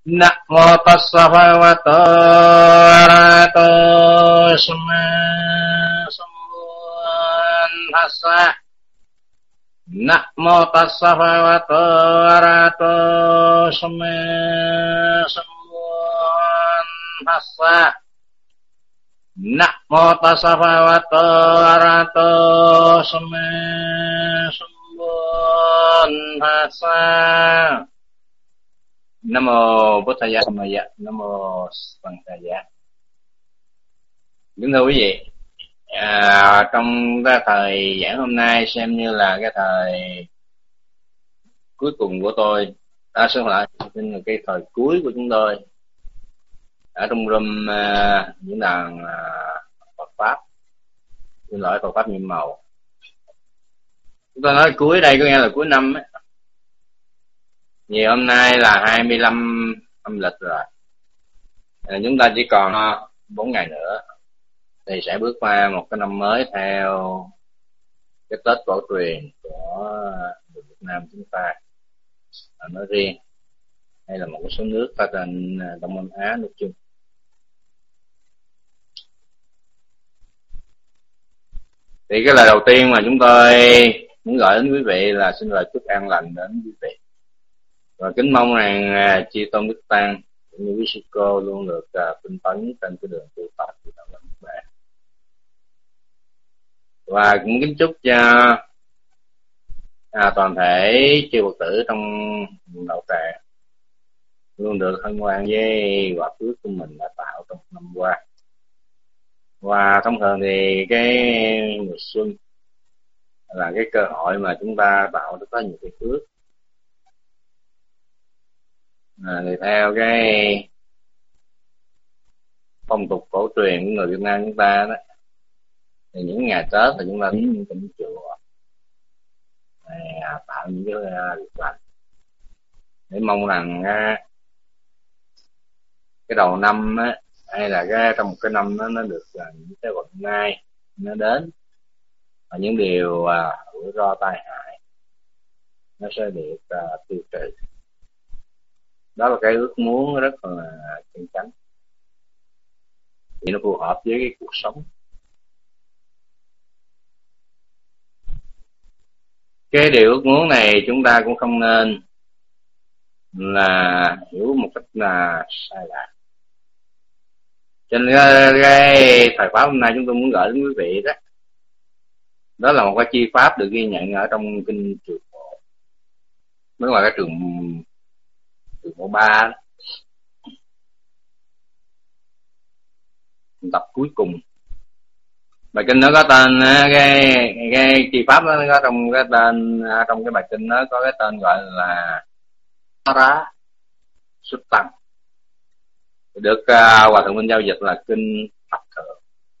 Namo tassa bhagavato arahato samma sambuddhassa. Namo tassa bhagavato arahato samma sambuddhassa. Namo tassa bhagavato arahato samma sambuddhassa. Nam mô Bổn Thầy Samaya, Nam mô Phật Thầy. Kính thưa quý vị, trong cái thời giảng hôm nay xem như là cái thời cuối cùng của tôi, xin lại là cái thời cuối của chúng tôi ở trong room diễn đàn Phật pháp, xin lỗi Phật pháp nhiệm màu. Chúng ta nói cuối đây có nghĩa là cuối năm ấy. Vì hôm nay là 25 âm lịch rồi, chúng ta chỉ còn 4 ngày nữa thì sẽ bước qua một cái năm mới theo cái Tết cổ truyền của người Việt Nam chúng ta nói riêng, hay là một số nước ở trên Đông Nam Á nói chung. Thì cái lời đầu tiên mà chúng tôi muốn gửi đến quý vị là xin lời chúc an lành đến quý vị, và kính mong rằng chư tôn đức tăng cũng như quý sư cô luôn được tinh tấn trên cái đường tu tập của đạo Phật bạn. Và cũng kính chúc cho toàn thể chư Phật tử trong đạo tràng luôn được hân hoan với quả phước của mình đã tạo trong năm qua. Và thông thường thì cái mùa xuân là cái cơ hội mà chúng ta tạo được có nhiều cái phước. Thì theo cái phong tục cổ truyền của người Việt Nam chúng ta đó, thì những ngày Tết là chúng ta đến những tỉnh chùa tạo những cái việc lành để mong rằng cái đầu năm á, hay là cái trong một cái năm đó, nó được những cái vận may nó đến, và những điều rủi ro tai hại nó sẽ được tiêu trừ. Đó là cái ước muốn rất là chân chánh, vì nó phù hợp với cái cuộc sống. Cái điều ước muốn này chúng ta cũng không nên là hiểu một cách là sai lạc. Cho nên cái thời pháp hôm nay chúng tôi muốn gửi đến quý vị đó, đó là một cái chi pháp được ghi nhận ở trong kinh Trường Bộ, đó là cái trường Bộ 3, tập cuối cùng. Bài kinh nó có tên cái chi pháp đó, nó có trong cái tên, trong cái bài kinh nó có cái tên gọi là Rá Xuất Tăng, được Hòa Thượng Minh Giao dịch là kinh Thập Thượng.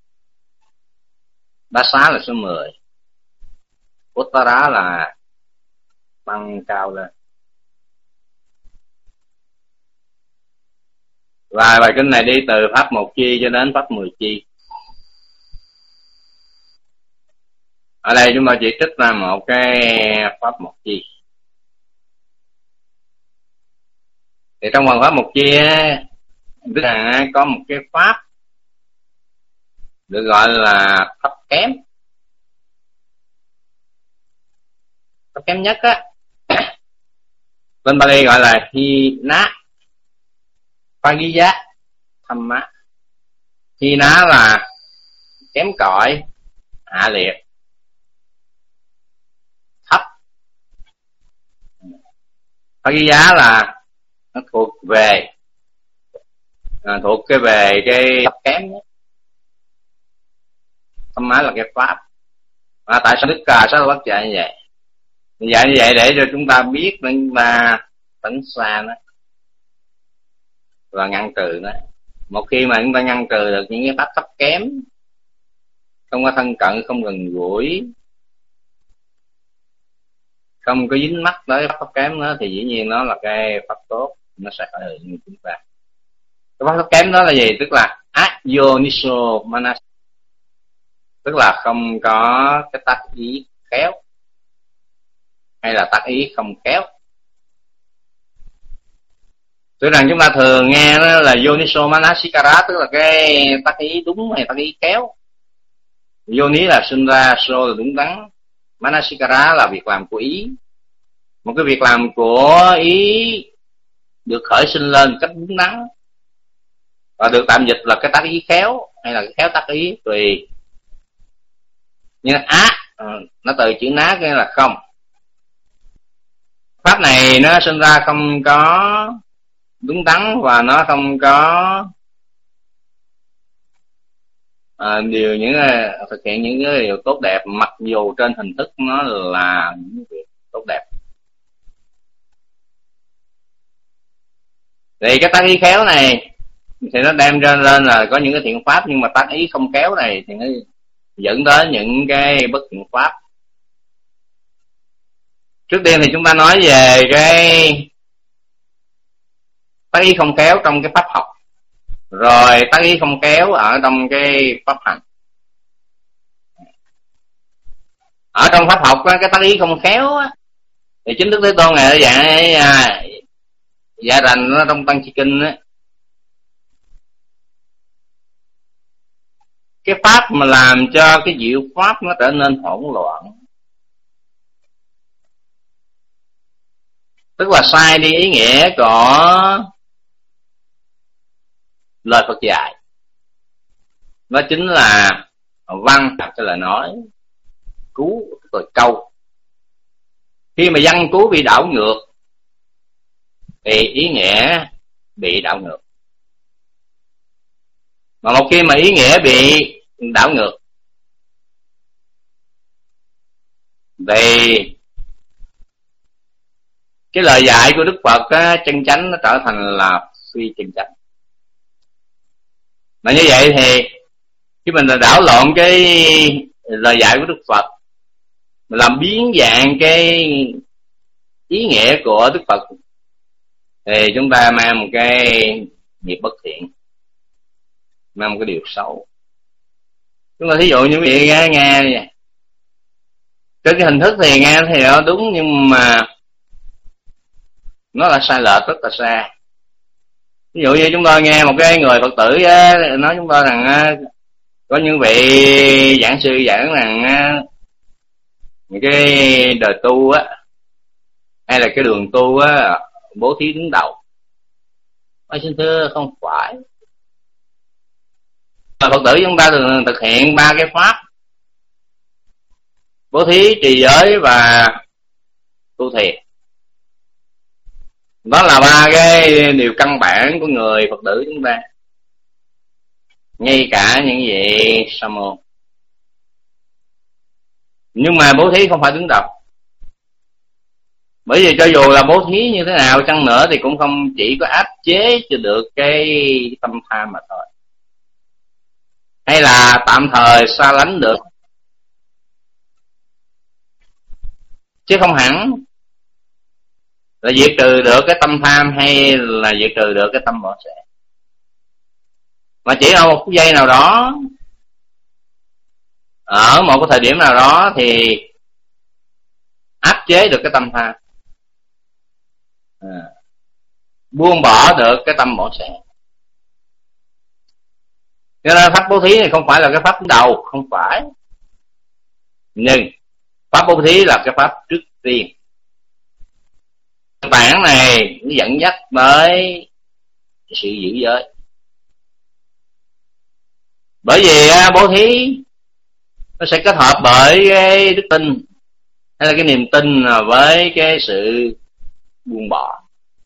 Đá xá là số 10, Uttara là tăng cao lên. Và bài kinh này đi từ pháp 1 chi cho đến pháp 10 chi. Ở đây chúng ta chỉ trích ra một cái pháp 1 chi. Thì trong phần pháp 1 chi á, tức là có một cái pháp được gọi là thấp kém. Thấp kém nhất á, bên Bali gọi là hi ná Pagiya Thamma. Hi ná là kém cỏi, hạ liệt, thấp. Pagiya là nó thuộc về cái thấp kém nhất. Thamma là cái pháp. Và tại sao Đức Sa-la-Vất dạy như vậy? Dạy như vậy để cho chúng ta biết, để chúng ta tránh xa nó và ngăn trừ nó. Một khi mà chúng ta ngăn trừ được những cái pháp thấp kém, không có thân cận, không gần gũi, không có dính mắc tới pháp thấp kém đó, thì dĩ nhiên nó là cái pháp tốt, nó sẽ khởi hiện như chúng ta. Cái pháp thấp kém đó là gì? Tức là Ayoniso Manas, tức là không có cái tác ý khéo, hay là tác ý không khéo. Tuy rằng chúng ta thường nghe đó là Yoniso Manasikara, tức là cái tác ý đúng hay tác ý khéo. Yoni là sinh ra, so là đúng đắn, Manasikara là việc làm của ý. Một cái việc làm của ý được khởi sinh lên cách đúng đắn, và được tạm dịch là cái tác ý khéo hay là cái khéo tác ý tùy. Như nó từ chữ ná nghĩa là không. Pháp này nó sinh ra không có đúng đắn và nó không có thực hiện những cái điều tốt đẹp, mặc dù trên hình thức nó là những việc tốt đẹp. Thì cái tác ý khéo này thì nó đem ra lên là có những cái thiện pháp, nhưng mà tác ý không khéo này thì nó dẫn đến những cái bất thiện pháp. Trước tiên thì chúng ta nói về cái tác ý không khéo trong cái pháp học, rồi tác ý không khéo ở trong cái pháp hành. Ở trong pháp học cái tác ý không khéo thì chính Đức Thế Tôn này dạy rành nó trong Tăng Chi Kinh á, cái pháp mà làm cho cái diệu pháp nó trở nên hỗn loạn, tức là sai đi ý nghĩa của lời Phật dạy. Nó chính là văn cái lời nói, cú rồi câu. Khi mà văn cú bị đảo ngược thì ý nghĩa bị đảo ngược. Mà một khi mà ý nghĩa bị đảo ngược thì cái lời dạy của Đức Phật chân chánh nó trở thành là phi chân chánh. Mà như vậy thì khi mình đảo lộn cái lời dạy của Đức Phật, mình làm biến dạng cái ý nghĩa của Đức Phật, thì chúng ta mang một cái nghiệp bất thiện, mang một cái điều xấu. Chúng ta thí dụ như quý vị nghe trên cái hình thức thì nghe thì nó đúng, nhưng mà nó là sai lệch rất là xa. Ví dụ như chúng ta nghe một cái người Phật tử nói chúng ta rằng có những vị giảng sư giảng rằng những cái đời tu hay là cái đường tu bố thí đứng đầu. Xin thưa, không phải. Phật tử chúng ta thường thực hiện 3 cái pháp: bố thí, trì giới và tu thiền. Đó là 3 cái điều căn bản của người Phật tử chúng ta, ngay cả những vị sa môn. Nhưng mà bố thí không phải đứng đầu, bởi vì cho dù là bố thí như thế nào chăng nữa thì cũng không chỉ có áp chế cho được cái tâm tham mà thôi, hay là tạm thời xa lánh được, chứ không hẳn là diệt trừ được cái tâm tham hay là diệt trừ được cái tâm bỏ sẻ. Mà chỉ ở một giây nào đó, ở một cái thời điểm nào đó thì áp chế được cái tâm tham, buông bỏ được cái tâm bỏ sẻ. Cho nên pháp bố thí này không phải là cái pháp đầu, không phải. Nhưng pháp bố thí là cái pháp trước tiên. Bản này nó dẫn dắt tới sự giữ giới. Bởi vì bố thí nó sẽ kết hợp bởi cái đức tin hay là cái niềm tin với cái sự buông bỏ.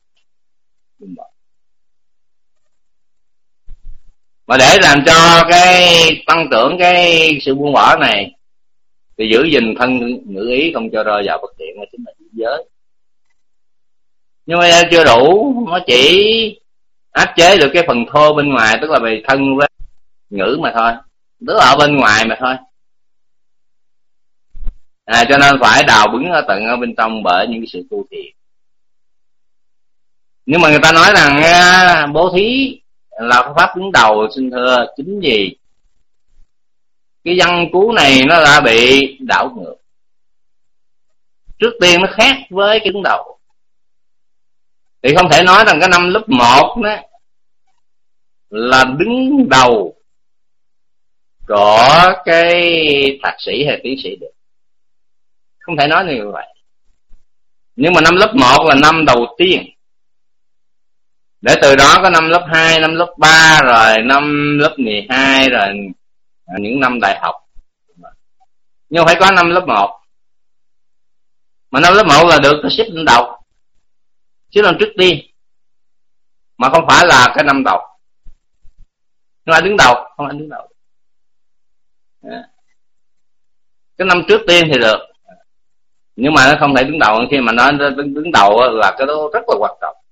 Mà để làm cho cái tăng trưởng cái sự buông bỏ này thì giữ gìn thân ngữ ý không cho rơi vào bất thiện, nó chính là giữ giới. Nhưng mà chưa đủ, nó chỉ áp chế được cái phần thô bên ngoài, tức là về thân với ngữ mà thôi, tức là ở bên ngoài mà thôi. Cho nên phải đào bứng ở tận ở bên trong bởi những cái sự tu thiện. Nhưng mà người ta nói rằng bố thí là pháp đứng đầu, xin thưa, chính vì cái văn cú này nó đã bị đảo ngược. Trước tiên nó khác với cái đứng đầu. Thì không thể nói rằng cái năm lớp 1 đó là đứng đầu của cái thạc sĩ hay tiến sĩ được, không thể nói như vậy. Nhưng mà năm lớp 1 là năm đầu tiên, để từ đó có năm lớp 2, năm lớp 3, rồi năm lớp 12, rồi những năm đại học. Nhưng phải có năm lớp 1. Mà năm lớp 1 là được cái xếp lên đầu, xếp lên trước tiên, mà không phải là cái năm đầu. Không ai đứng đầu, không ai đứng đầu. Cái năm trước tiên thì được, nhưng mà nó không thể đứng đầu. Khi mà nó đứng đầu là cái đó rất là quan trọng.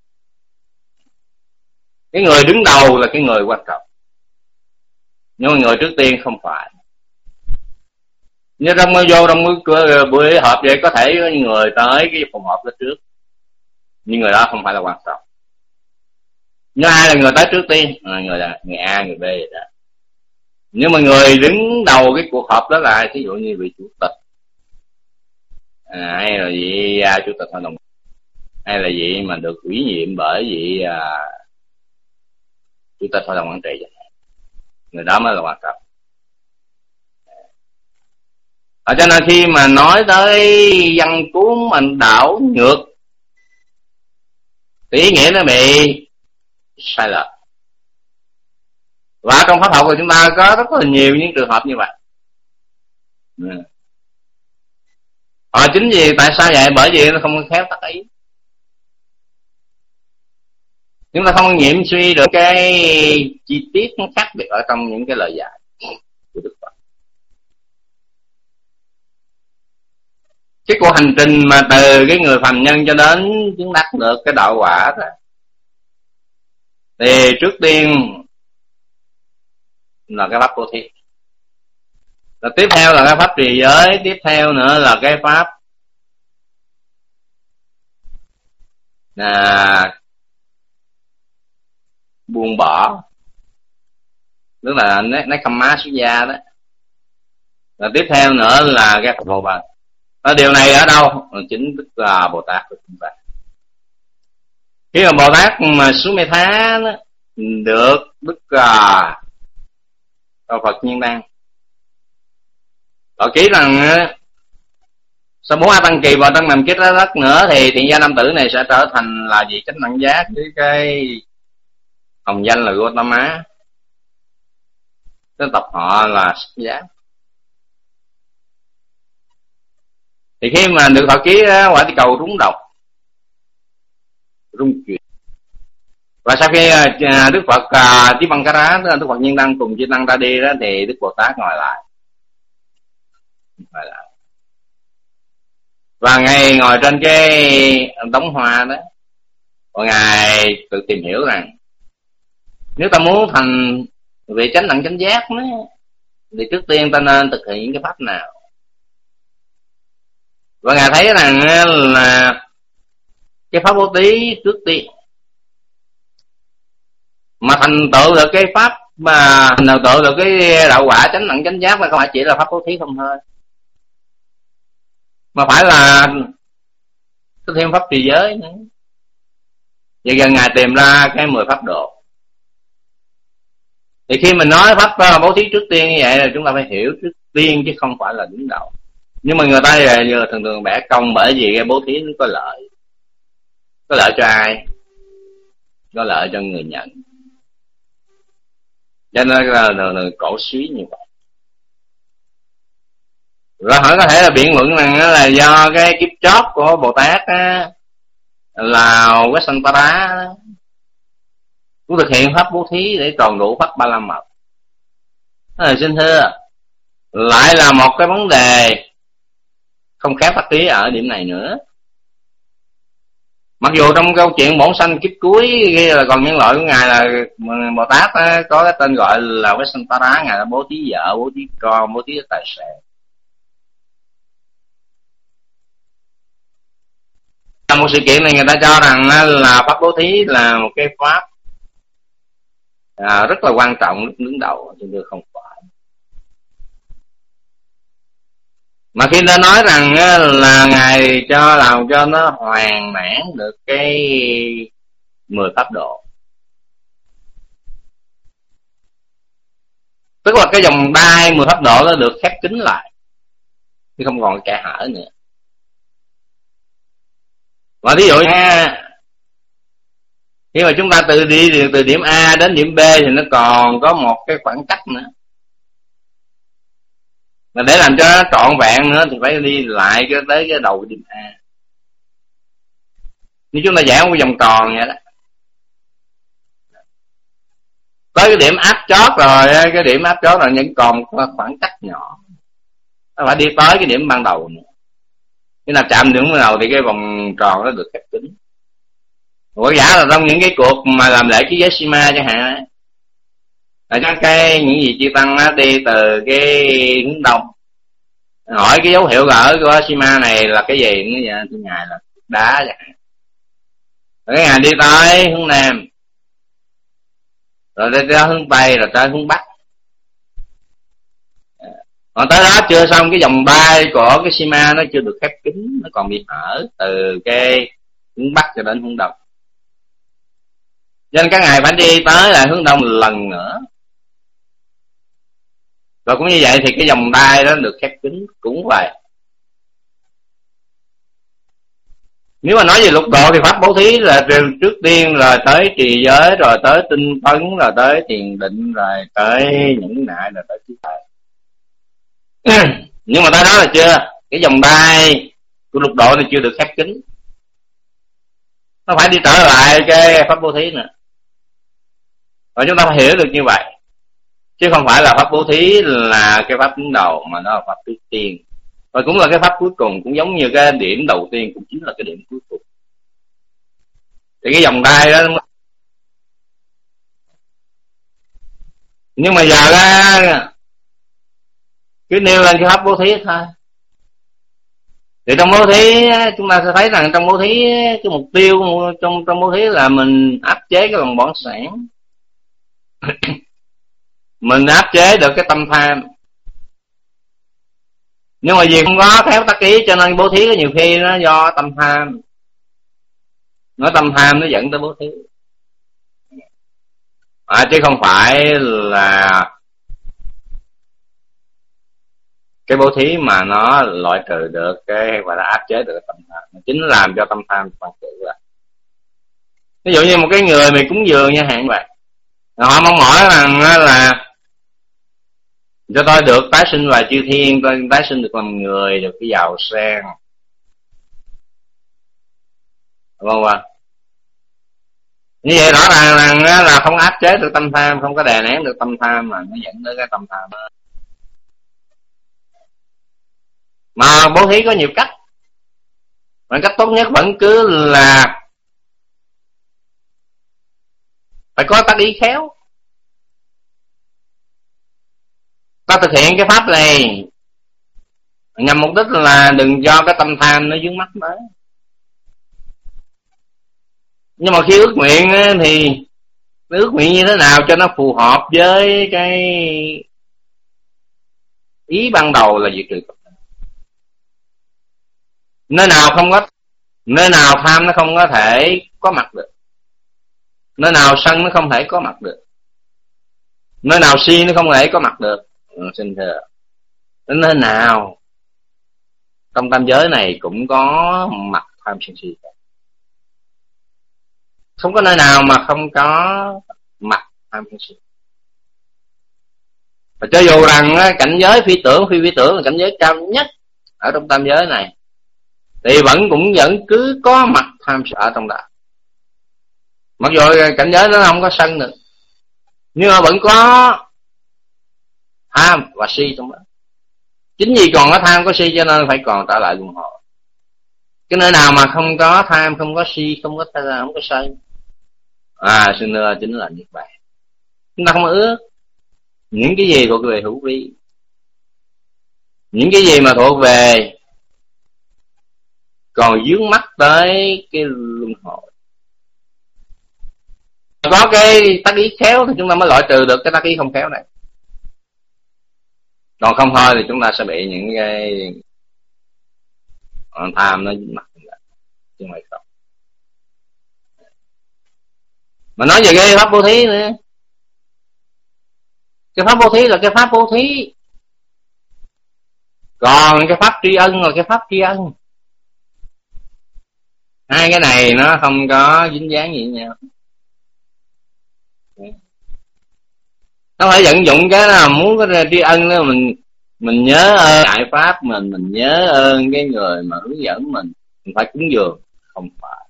Cái người đứng đầu là cái người quan trọng, nhưng mà người trước tiên không phải. Như trong buổi họp vậy, có thể có người tới cái phòng họp đó trước, nhưng người đó không phải là quan trọng. Nhưng ai là người tới trước tiên? Người A, người B vậy đó. Nhưng mà người đứng đầu cái cuộc họp đó là ví dụ như vị chủ tịch, hay là vị chủ tịch hội đồng, hay là vị mà được ủy nhiệm bởi vị chủ tịch hội đồng quản trị. Người đó mới là quan trọng. Cho nên khi mà nói tới văn cuốn mình đảo ngược thì ý nghĩa nó bị sai lệch. Và trong pháp học của chúng ta có rất là nhiều những trường hợp như vậy. Chính vì tại sao vậy? Bởi vì nó không khéo tác ý. Chúng ta không nghiệm suy được cái chi tiết nó khác biệt ở trong những cái lời dạy của Đức Phật. Cái cuộc hành trình mà từ cái người phàm nhân cho đến chứng đắc được cái đạo quả đó, thì trước tiên là cái pháp vô thí, rồi tiếp theo là cái pháp trì giới, tiếp theo nữa là cái pháp buông bỏ, tức là Nekkhamma Sutta đó. Rồi tiếp theo nữa là cái Phật vô bằng. Điều này ở đâu? Chính Đức Bồ Tát của chúng ta. Khi mà Bồ Tát mà Sumedha được Đức Phật Nhiên Đăng ký rằng sau 4 tăng kỳ và tăng nằm kết đất nữa thì thiện gia nam tử này sẽ trở thành là vị chánh đẳng giác với cái hồng danh là Gotama, cái tộc họ là Sắc Giá. Thì khi mà được thọ ký quả địa cầu rúng động, rung chuyển. Và sau khi Đức Phật Tibhankara, Đức Phật Nhiên Đăng cùng Chư Tăng ra đi đó, thì Đức Bồ Tát ngồi lại. Và Ngài ngồi trên cái đống hoa đó, và Ngài tự tìm hiểu rằng nếu ta muốn thành vị chánh đẳng chánh giác đó, thì trước tiên ta nên thực hiện những cái pháp nào. Và Ngài thấy rằng là cái pháp bố thí trước tiên mà thành tựu được cái pháp, mà thành tựu được cái đạo quả chánh đẳng chánh giác là không phải chỉ là pháp bố thí không thôi, mà phải là có thêm pháp trì giới nữa. Vậy gần Ngài tìm ra cái 10 pháp độ. Thì khi mình nói pháp bố thí trước tiên như vậy là chúng ta phải hiểu trước tiên chứ không phải là đứng đầu. Nhưng mà người ta giờ thường thường bẻ công, bởi vì cái bố thí nó có lợi. Có lợi cho ai? Có lợi cho người nhận. Cho nên là cổ suý như vậy. Rồi họ có thể là biện luận rằng là do cái kiếp chót của Bồ Tát á, là Vessantara cũng thực hiện pháp bố thí để tròn đủ pháp ba la mật. Xin thưa, lại là một cái vấn đề không khéo tác ý ở điểm này nữa. Mặc dù trong câu chuyện bổn sanh kiếp cuối ghi là còn nhân loại của Ngài là Bồ Tát có cái tên gọi là Vessantara, Ngài là bố thí vợ, bố thí con, bố thí tài sản. Trong một sự kiện này người ta cho rằng là pháp bố thí là một cái pháp rất là quan trọng, đứng đầu, chứ không phải. Mà khi ta nói rằng là Ngài cho làm cho nó hoàn mãn được cái 10 pháp độ, tức là cái vòng đai 10 pháp độ nó được khép kín lại, chứ không còn kẽ hở nữa. Và ví dụ nha, khi mà chúng ta đi từ điểm A đến điểm B thì nó còn có một cái khoảng cách nữa, mà để làm cho nó trọn vẹn nữa thì phải đi lại tới cái đầu điểm A. Như chúng ta vẽ một vòng tròn vậy đó, tới cái điểm áp chót rồi, cái điểm áp chót là những còn khoảng cách nhỏ, nó phải đi tới cái điểm ban đầu nữa. Khi nào chạm điểm ban đầu thì cái vòng tròn nó được khép kín. Quả giả là trong những cái cuộc mà làm lễ ký giới Sima chẳng hạn, là các cái những gì chư tăng đi từ cái hướng đông, hỏi cái dấu hiệu gỡ của Sima này là cái gì, nó vậy Ngài là đá chẳng hạn. Rồi cái Ngài đi tới hướng nam, rồi đi tới hướng tây, rồi tới hướng bắc. Còn tới đó chưa xong, cái vòng bay của cái Sima nó chưa được khép kín, nó còn bị hở từ cái hướng bắc cho đến hướng đông. Nên các ngài phải đi tới là hướng đông lần nữa. Rồi cũng như vậy thì cái vòng đai đó được khép kín cũng vậy. Nếu mà nói về lục độ thì pháp bố thí là trước tiên rồi tới trì giới, rồi tới tinh tấn, rồi tới thiền định, rồi tới những nại, rồi tới trí tuệ. Nhưng mà tới đó là chưa, cái vòng đai của lục độ thì chưa được khép kín, nó phải đi trở lại cái pháp bố thí nữa. Và chúng ta phải hiểu được như vậy, chứ không phải là pháp bố thí là cái pháp đứng đầu, mà nó là pháp trước tiên, và cũng là cái pháp cuối cùng, cũng giống như cái điểm đầu tiên cũng chính là cái điểm cuối cùng. Thì cái vòng đai đó, nhưng mà giờ ra cứ nêu lên cái pháp bố thí thôi. Thì trong bố thí chúng ta sẽ thấy rằng trong bố thí cái mục tiêu trong bố thí là mình áp chế cái lòng bỏng sản, mình áp chế được cái tâm tham. Nhưng mà vì không có khéo tác ý cho nên bố thí có nhiều khi nó do tâm tham, nó tâm tham nó dẫn tới bố thí, chứ không phải là cái bố thí mà nó loại trừ được cái và nó áp chế được cái tâm tham, mà chính làm cho tâm tham hoàn tự ra. Ví dụ như một cái người mình cúng dường nha hạn vậy, họ mong mỏi rằng là cho tôi được tái sinh loài chư thiên, tôi tái sinh được làm người, được cái giàu sang, vâng vâng. Như vậy rõ ràng là không áp chế được tâm tham, không có đè nén được tâm tham, mà nó dẫn tới cái tâm tham đó. Mà bố thí có nhiều cách, mà cách tốt nhất vẫn cứ là phải có tác ý khéo. Ta thực hiện cái pháp này nhằm mục đích là đừng cho cái tâm tham nó vướng mắc tới. Nhưng mà khi ước nguyện thì ước nguyện như thế nào cho nó phù hợp với cái ý ban đầu là diệt trừ tập. Nơi nào tham nó không có thể có mặt được, nơi nào sân nó không thể có mặt được, nơi nào si nó không thể có mặt được. Xin thưa, nơi nào trong tam giới này cũng có mặt tham sân si, không có nơi nào mà không có mặt tham sân si. Và cho dù rằng cảnh giới phi tưởng là cảnh giới cao nhất ở trong tam giới này, thì vẫn cứ có mặt tham ở trong đó. Mặc dù cảnh giới nó không có sân được, nhưng mà vẫn có tham và si trong đó. Chính vì còn có tham có si cho nên phải còn trở lại luân hồi. Cái nơi nào mà không có tham, không có si, không có sân, xin thưa chính là Niết Bàn. Chúng ta không ước những cái gì thuộc về hữu vi, những cái gì mà thuộc về còn vướng mắc tới cái luân hồi. Có cái tác ý khéo thì chúng ta mới loại trừ được cái tác ý không khéo này. Còn không thôi thì chúng ta sẽ bị những cái tham nó dính mặt chứ không phải không. Mà nói về cái pháp vô thí nữa, cái pháp vô thí là cái pháp vô thí, còn cái pháp tri ân là cái pháp tri ân. Hai cái này nó không có dính dáng gì với nhau. Nó phải vận dụng cái là muốn có tri ân đó, mình nhớ ơn đại pháp mình nhớ ơn cái người mà hướng dẫn mình phải cúng dường, không phải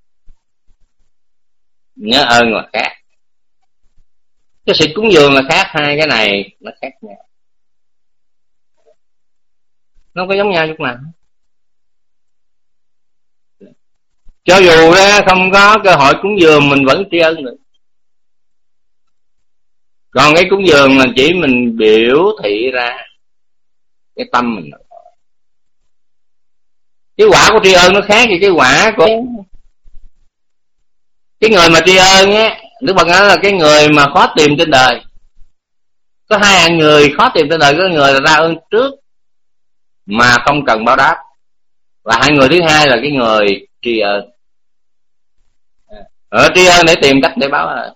nhớ ơn là khác. Cái sự cúng dường là khác, hai cái này nó khác nhau, nó không có giống nhau chút nào. Cho dù đó không có cơ hội cúng dường mình vẫn tri ân được. Còn cái cúng dường là chỉ mình biểu thị ra cái tâm mình. Cái quả của tri ân nó khác với cái quả của cái người mà tri ân á. Đức Phật nói là cái người mà khó tìm trên đời. Có hai hạng người khó tìm trên đời. Có người là ra ơn trước mà không cần báo đáp, và hai người thứ hai là cái người tri ân. Tri ân để tìm cách để báo ơn.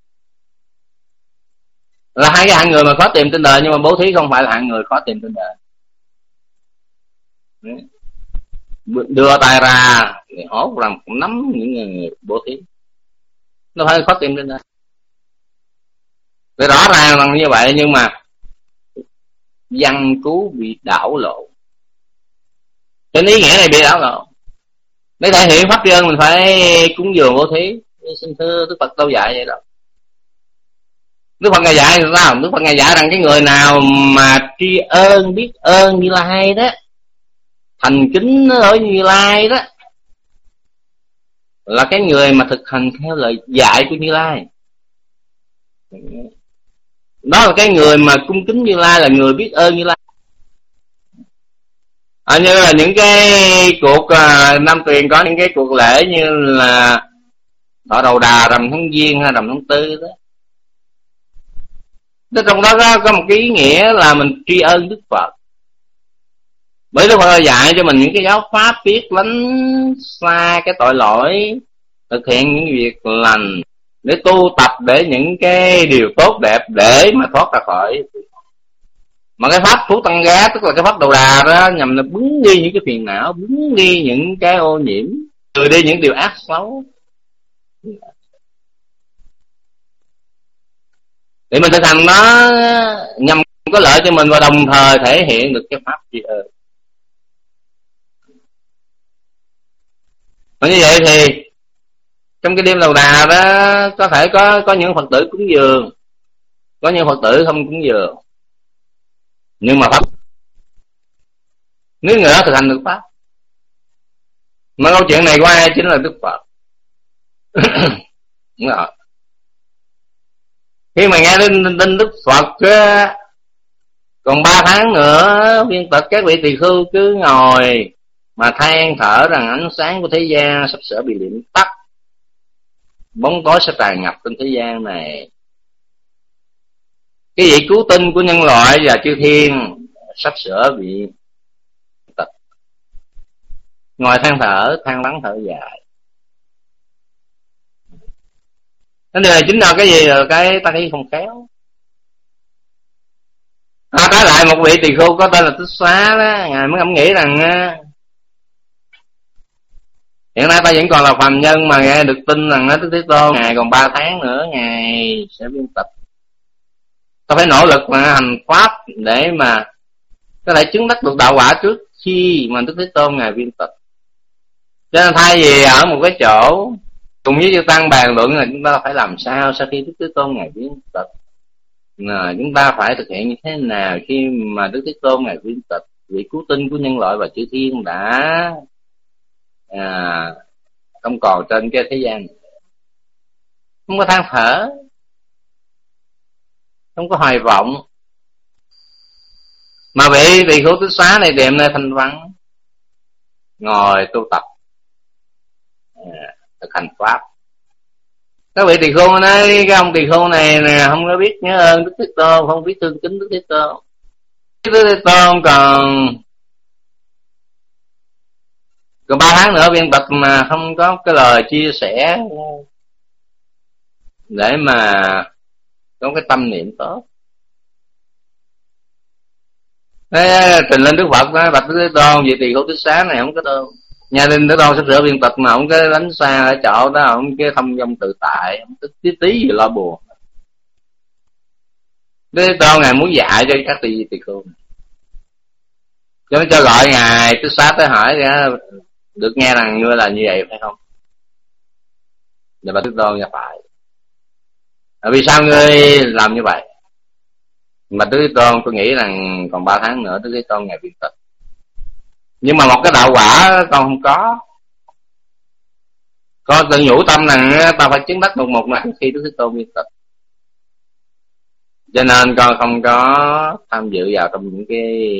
Là hai cái hạng người mà khó tìm trên đời, nhưng mà bố thí không phải là hạng người khó tìm trên đời. Đưa tay ra hốt làm nắm những người bố thí, nó phải khó tìm trên đời. Thì rõ ràng là như vậy, nhưng mà văn cú bị đảo lộn. Trên ý nghĩa này bị đảo lộn. Để thể hiện pháp tri ân mình phải cúng dường bố thí. Xin thưa Đức Phật đâu dạy vậy đâu. Đức Phật Ngài dạy sao? Đức Phật Ngài dạy rằng cái người nào mà tri ân, biết ơn Như Lai đó, thành kính đối Như Lai đó, là cái người mà thực hành theo lời dạy của Như Lai. Đó là cái người mà cung kính Như Lai, là người biết ơn Như Lai. Như là những cái cuộc Nam Tuyền có những cái cuộc lễ như là thọ đầu đà rằm tháng Giêng hay rằm tháng Tư đó. Trong đó có một cái ý nghĩa là mình tri ân Đức Phật. Bởi Đức Phật dạy cho mình những cái giáo pháp biết lánh xa cái tội lỗi, thực hiện những việc lành, để tu tập để những cái điều tốt đẹp để mà thoát ra khỏi. Mà cái pháp Phú Tăng Gá, tức là cái pháp đầu đà đó, nhằm là bứng đi những cái phiền não, bứng đi những cái ô nhiễm, trừ đi những điều ác xấu, để mình thực hành nó nhằm có lợi cho mình, và đồng thời thể hiện được cái pháp tri ân. Và như vậy thì trong cái đêm đầu đà đó có thể có những Phật tử cúng dường, có những Phật tử không cúng dường, nhưng mà pháp, nếu người đó thực hành được pháp. Mà câu chuyện này của ai? Chính là Đức Phật. Đúng rồi. Khi mà nghe tin Đức Phật còn 3 tháng nữa viên tịch, các vị tỳ khưu cứ ngồi mà than thở rằng ánh sáng của thế gian sắp sửa bị liệm tắt, bóng tối sẽ tràn ngập trên thế gian này. Cái vị cứu tinh của nhân loại và chư thiên sắp sửa bị tịch. Ngồi than thở, than vắng thở dài. Cái điều này chính là cái gì? Là cái ta thấy không khéo. Trái lại một vị tỳ khưu có tên là Tích Xá đó, ngài mới ngẫm nghĩ rằng hiện nay ta vẫn còn là phàm nhân mà nghe được tin rằng Đức Thế Tôn ngài còn 3 tháng nữa ngài sẽ viên tịch. Ta phải nỗ lực mà hành pháp để mà có thể chứng đắc được đạo quả trước khi mà Đức Thế Tôn ngài viên tịch. Cho nên thay vì ở một cái chỗ cùng với chư tăng bàn luận là chúng ta phải làm sao sau khi Đức Thế Tôn ngài viên tịch, chúng ta phải thực hiện như thế nào khi mà Đức Thế Tôn ngài viên tịch, vị cứu tinh của nhân loại và chư thiên đã không còn trên cái thế gian này. Không có than thở, không có hoài vọng, mà vị tỳ khưu Tích Xá này tìm nơi thanh vắng, ngồi tu tập, thực hành pháp. Các vị tỳ khưu nói cái ông tỳ khưu này nè không có biết nhớ ơn Đức Thế Tôn, không biết thương kính Đức Thế Tôn. Đức Thế Tôn còn Còn 3 tháng nữa viên tịch mà không có cái lời chia sẻ để mà có cái tâm niệm tốt. Thế trình lên Đức Phật nói: bạch Thế Tôn, vì tỳ kheo tứ xá này không có đâu. Nhà Đinh Thế Tôn sắp sửa viên tịch mà không có đánh xa ở chỗ đó, không cái thông dong tự tại, không có tí gì lo buồn. Thế Tôn ngài muốn dạy cho các tỳ kheo, cho gọi ngài tứ xá tới hỏi được nghe rằng ngươi là như vậy phải không? Và bạch Thế Tôn: dạ phải. Vì sao ngươi làm như vậy? Mà Đức Thế Tôn, tôi nghĩ rằng còn 3 tháng nữa Đức Thế Tôn ngài viên tịch, nhưng mà một cái đạo quả con không có. Con tự nhủ tâm rằng ta phải chứng đắc một lần khi Đức Thế Tôn viên tịch, cho nên con không có tham dự vào trong những cái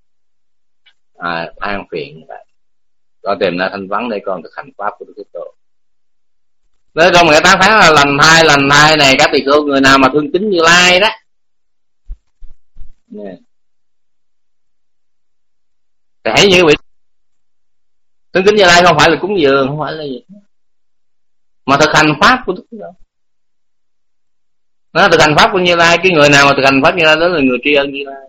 than phiền như vậy. Con tìm ra thanh vắng để con thực hành pháp của Đức Thế Tôn. Nói trong 18 tháng là lành thai này, các tỳ kheo người nào mà thương kính Như Lai đó. Thì hãy như vậy. Thương kính Như Lai không phải là cúng dường, không phải là gì, mà thực hành pháp của Đức Thế Tôn. Nó thực hành pháp của Như Lai. Cái người nào mà thực hành pháp Như Lai đó là người tri ân Như Lai.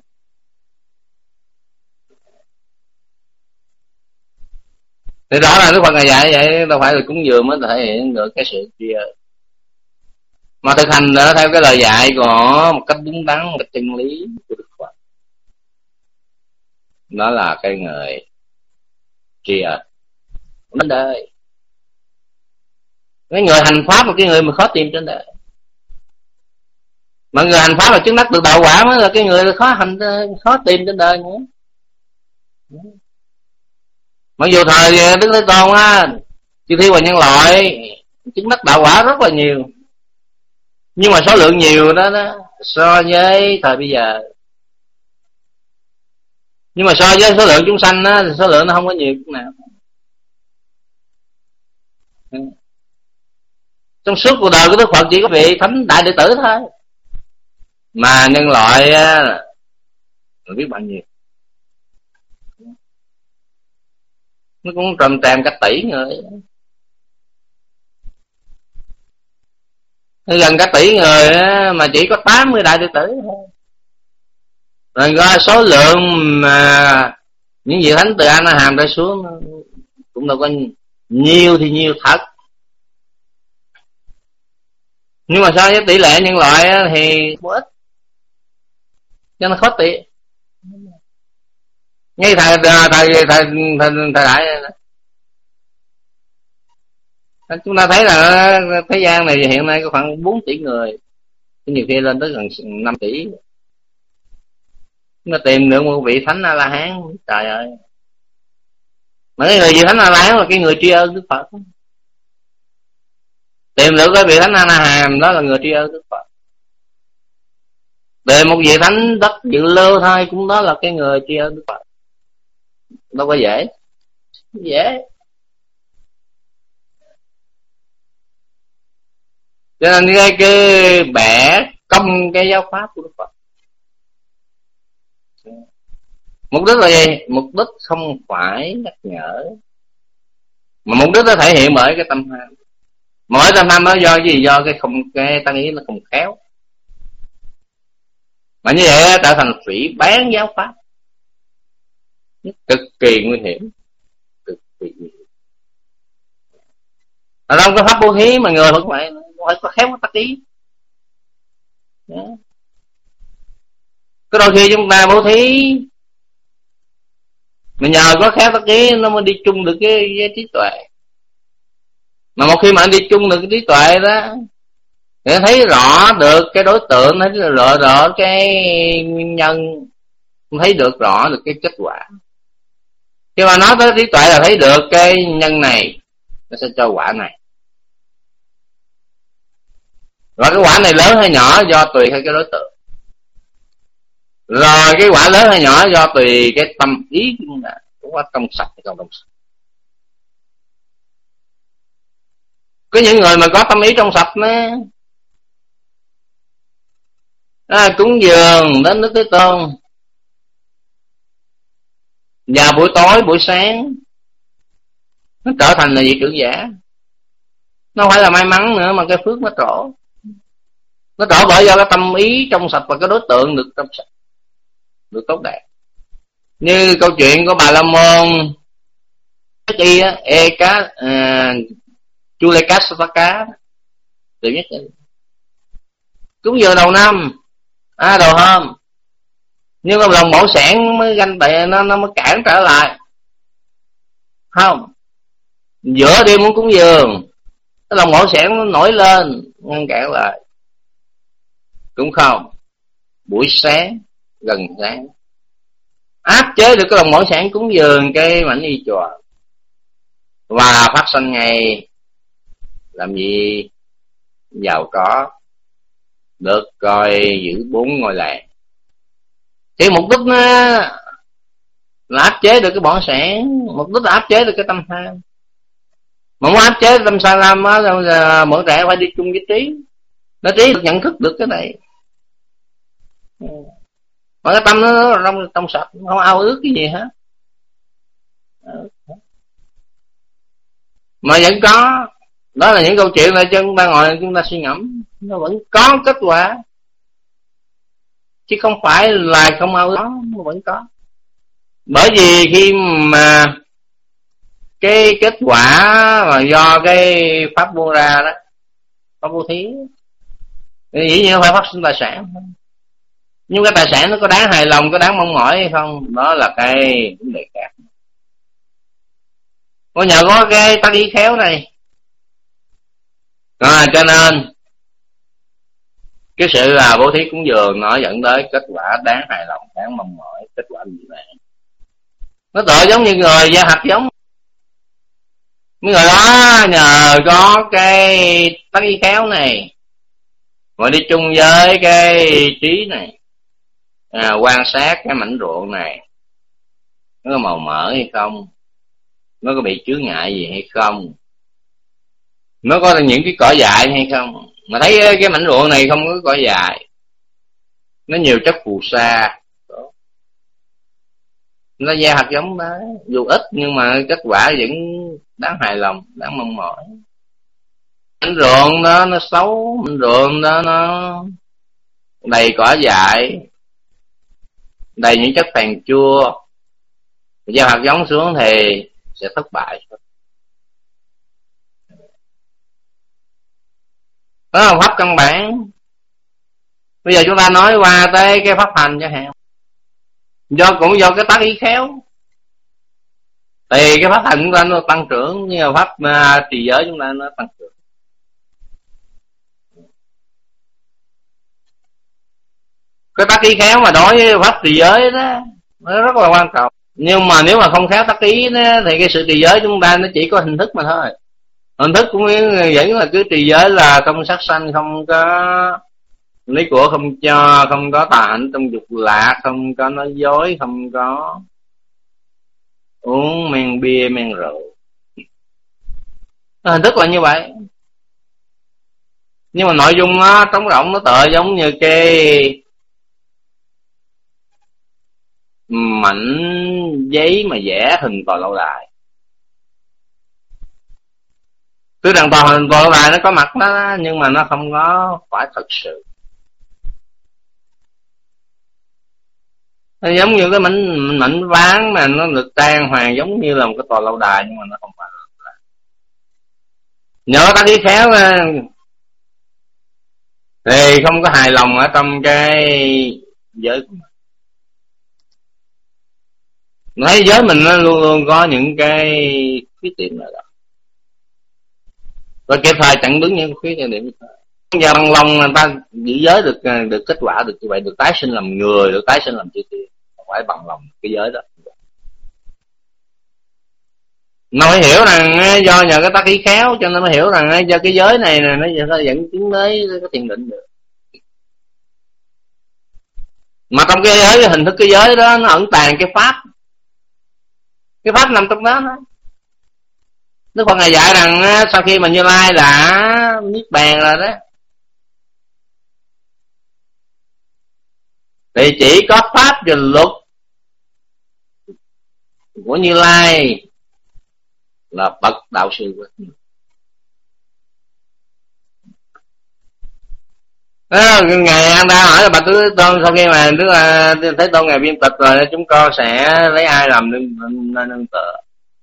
Thì đó là Đức Phật ngài dạy vậy, đâu phải là cúng dường mới thể hiện được cái sự tri ân, mà thực hành đó theo cái lời dạy của một cách đúng đắn, một cách chân lý của Đức Phật. Đó là cái người tri ân đến đời. Cái người hành pháp là cái người mà khó tìm trên đời. Mà người hành pháp là chứng đắc được đạo quả mới là cái người khó tìm trên đời nữa. Mặc dù thời Đức Thế Tôn á, chư thiên và nhân loại chứng đắc đạo quả rất là nhiều, nhưng mà số lượng nhiều đó so với thời bây giờ. Nhưng mà so với số lượng chúng sanh á, thì số lượng nó không có nhiều chút nào. Trong suốt cuộc đời của Đức Phật chỉ có vị thánh đại đệ tử thôi, mà nhân loại mình biết bao nhiêu, nó cũng trầm tràm cả tỷ người, gần cả tỷ người mà chỉ có 80 đại đệ tử thôi. Rồi coi số lượng mà những vị thánh từ A Na Hàm trở xuống cũng đâu có nhiều, thì nhiều thật, nhưng mà so với tỷ lệ nhân loại thì có ít, cho nó khó tỷ. Ngay thời đại chúng ta thấy là thế gian này hiện nay có khoảng 4 tỷ người, nhiều khi lên tới gần 5 tỷ. Chúng ta tìm được một vị thánh A La Hán, trời ơi, mà cái người vị thánh A La Hán là cái người tri ân Đức Phật. Tìm được cái vị thánh A Na Hàm đó là người tri ân Đức Phật. Để một vị thánh đất Dự Lưu thôi cũng đó là cái người tri ân Đức Phật. Đâu có dễ. Dễ. Cho nên cái bẻ công cái giáo pháp của Đức Phật. Mục đích là gì? Mục đích không phải nhắc nhở, mà mục đích nó thể hiện bởi cái tâm tham. Mỗi tâm tham đó do cái gì? Do cái tăng ý nó không khéo. Mà như vậy trở thành phỉ bán giáo pháp, cực kỳ nguy hiểm. Cực kỳ nguy hiểm. Ở đâu có pháp bố thí mà người phải có khéo có tác ý. Có đôi khi chúng ta bố thí mà nhờ có khéo tác ý nó mới đi chung được cái trí tuệ. Mà một khi mà anh đi chung được cái trí tuệ đó, để thấy rõ được cái đối tượng, thấy rõ cái nguyên nhân, thấy được rõ được cái kết quả. Khi mà nói tới trí tuệ là thấy được cái nhân này nó sẽ cho quả này, và cái quả này lớn hay nhỏ do tùy theo cái đối tượng. Rồi cái quả lớn hay nhỏ do tùy cái tâm ý của chúng ta, cũng có trong sạch hay không trong sạch. Có những người mà có tâm ý trong sạch cúng dường đến Đức Thế Tôn vào buổi tối buổi sáng, nó trở thành là vị trưởng giả. Nó không phải là may mắn nữa mà cái phước nó trổ. Nó trổ bởi do cái tâm ý trong sạch và cái đối tượng được trong sạch, được tốt đẹp. Như câu chuyện của Bà La Môn Chulekasvataka tự nhất cúng dường đầu năm, đầu hôm, nhưng mà lòng bổ sản mới ganh tị, nó mới cản trở lại. Không, giữa đêm muốn cúng dường, cái lòng bổ sản nó nổi lên ngăn cản lại. Cũng không, buổi sáng gần sáng áp chế được cái lòng bổ sản cúng dường cái mảnh y chùa và phát sinh ngay làm gì giàu có, được coi giữ 4 ngôi làng. Thì mục đích nó là áp chế được cái bỏng sản, mục đích là áp chế được cái tâm tham. Mà muốn áp chế tâm sa lam á, mỗi trẻ phải đi chung với trí. Nó trí được nhận thức được cái này. Mà cái tâm nó trong sạch, không ao ước cái gì hết. Mà vẫn có. Đó là những câu chuyện là chúng ta ngồi chúng ta suy ngẫm, nó vẫn có kết quả, chứ không phải là không ao ước, nó vẫn có. Bởi vì khi mà cái kết quả mà do cái pháp buông ra đó, pháp vô thí, dĩ nhiên phải phát sinh tài sản. Nhưng cái tài sản nó có đáng hài lòng, có đáng mong mỏi hay không, đó là cái vấn đề khác. Có nhờ có cái tác ý khéo này, cho nên cái sự là bố thí cúng dường nó dẫn tới kết quả đáng hài lòng, đáng mong mỏi. Kết quả gì vậy? Nó tựa giống như người gieo hạt giống. Mấy người đó nhờ có cái tác ý khéo này, mà đi chung với cái trí này, quan sát cái mảnh ruộng này, nó có màu mỡ hay không, nó có bị chướng ngại gì hay không, nó có những cái cỏ dại hay không. Mà thấy cái mảnh ruộng này không có cỏ dại, nó nhiều chất phù sa, nó gieo hạt giống đó, dù ít nhưng mà kết quả vẫn đáng hài lòng, đáng mong mỏi. Mảnh ruộng đó nó xấu, mảnh ruộng đó nó đầy cỏ dại, đầy những chất phèn chua, gieo hạt giống xuống thì sẽ thất bại. Đó là pháp căn bản. Bây giờ chúng ta nói qua tới cái pháp hành chẳng hạn, cũng do cái tác ý khéo, thì cái pháp hành chúng ta nó tăng trưởng, như là pháp trì giới chúng ta nó tăng trưởng. Cái tác ý khéo mà đối với pháp trì giới đó nó rất là quan trọng. Nhưng mà nếu mà không khéo tác ý đó, thì cái sự trì giới chúng ta nó chỉ có hình thức mà thôi. Hình thức cũng vẫn là cứ trì giới là không sát sanh, không có lấy của không cho, không có tà hạnh trong dục lạc, không có nói dối, không có uống men bia men rượu. Hình thức là như vậy. Nhưng mà nội dung nó trống rỗng, nó tựa giống như cái mảnh giấy mà vẽ hình tòa lâu đài. Cứ rằng tòa hình tòa lâu đài nó có mặt đó, nhưng mà nó không có phải thật sự. Nó giống như cái mảnh ván mà nó được trang hoàng giống như là một cái tòa lâu đài, nhưng mà nó không phải là. Nhớ ta đi khéo thì không có hài lòng ở trong cái giới của mình. Thấy giới mình nó luôn luôn có những cái khuyết điểm nào đó, và kịp thời chặn đứng những khuyết điểm. Giờ bằng lòng người ta giữ giới được kết quả được như vậy, được tái sinh làm người, được tái sinh làm chư thiên, không phải bằng lòng cái giới đó. Nó phải hiểu rằng do nhờ cái tác ý khéo cho nên nó hiểu rằng do cái giới này nó dẫn chứng tới cái thiền định được. Mà trong cái giới, cái hình thức cái giới đó nó ẩn tàng cái pháp. Cái pháp nằm trong đó thôi. Đức Phật Ngài dạy rằng sau khi mà Như Lai đã niết bàn rồi đó, thì chỉ có pháp và luật của Như Lai là bậc đạo sư của mình. Ngài An Đa hỏi là bạch Thế Tôn, sau khi mà Đức Thế Tôn ngài viên tịch rồi, chúng con sẽ lấy ai làm nơi nương tựa?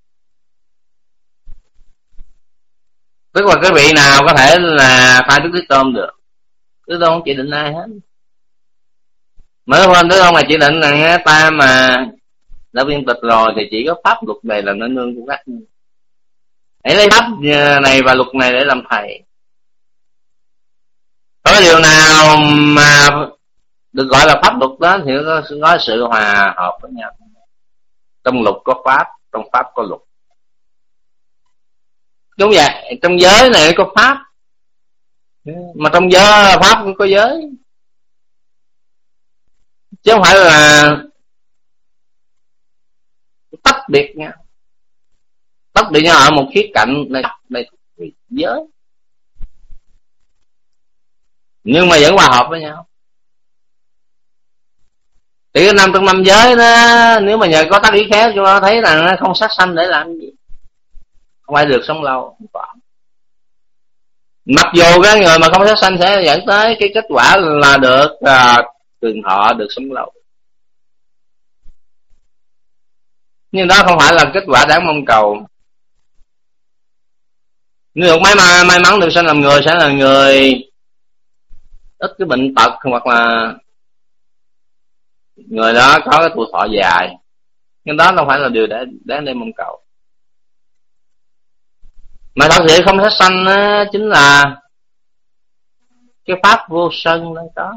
Tức là cái vị nào có thể là thay Đức Thế Tôn được? Thế Tôn không chỉ định ai hết. Mới hôm Thế Tôn là chỉ định rằng ta mà đã viên tịch rồi thì chỉ có pháp luật này là nơi nương của các ngươi. Hãy lấy pháp này và luật này để làm thầy. Có điều nào mà được gọi là pháp luật đó thì có sự hòa hợp với nhau. Trong luật có pháp, trong pháp có luật. Đúng vậy, trong giới này có pháp, mà trong giới pháp cũng có giới, chứ không phải là tách biệt nhau. Tách biệt nhau ở một khía cạnh này giới, nhưng mà vẫn hòa hợp với nhau. Thì cái 5 trong 5 giới đó, nếu mà nhờ có tác ý khéo chúng ta thấy rằng nó không sát sanh để làm gì, không ai được sống lâu, không có. Mặc dù cái người mà không sát sanh sẽ dẫn tới cái kết quả là được trường thọ, được sống lâu, nhưng đó không phải là kết quả đáng mong cầu. Nếu được may mắn được sinh làm người sẽ là người ít cái bệnh tật, hoặc là người đó có cái tuổi thọ dài, nhưng đó không phải là điều đáng để mong cầu. Mà thật sự không sát sanh chính là cái pháp vô sân đang có.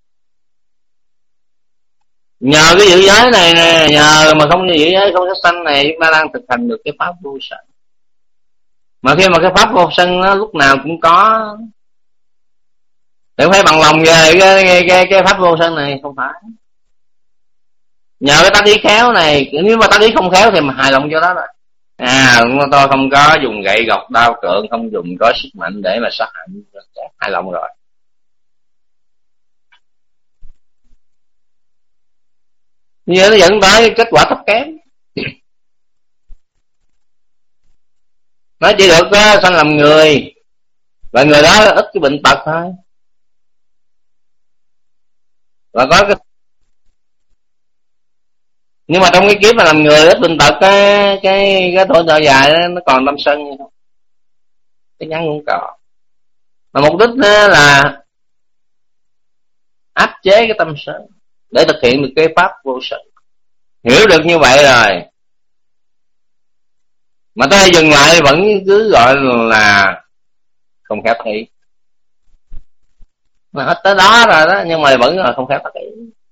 Nhờ cái giữ giới này nè, nhờ mà không giữ giới không sát sanh này, chúng ta đang thực hành được cái pháp vô sân. Mà khi mà cái pháp vô sân nó lúc nào cũng có, đừng phải bằng lòng về cái pháp vô sân này, không phải. Nhờ cái tác ý khéo này, nếu mà tác ý không khéo thì mà hài lòng cho đó rồi. Tôi không có dùng gậy gộc đao cượng, không dùng có sức mạnh để mà sát hại, hài lòng rồi. Như vậy nó dẫn tới kết quả thấp kém. Nó chỉ được sanh làm người, và người đó ít cái bệnh tật thôi, và có cái. Nhưng mà trong cái kiếp mà làm người ít bệnh tật, cái tuổi thọ dài đó, nó còn tâm sân như không, cái nhắn cũng còn. Mà mục đích là áp chế cái tâm sân để thực hiện được cái pháp vô sân. Hiểu được như vậy rồi mà tới dừng lại vẫn cứ gọi là không khéo tác ý. Mà hết tới đó rồi đó, nhưng mà vẫn là không khéo tác ý.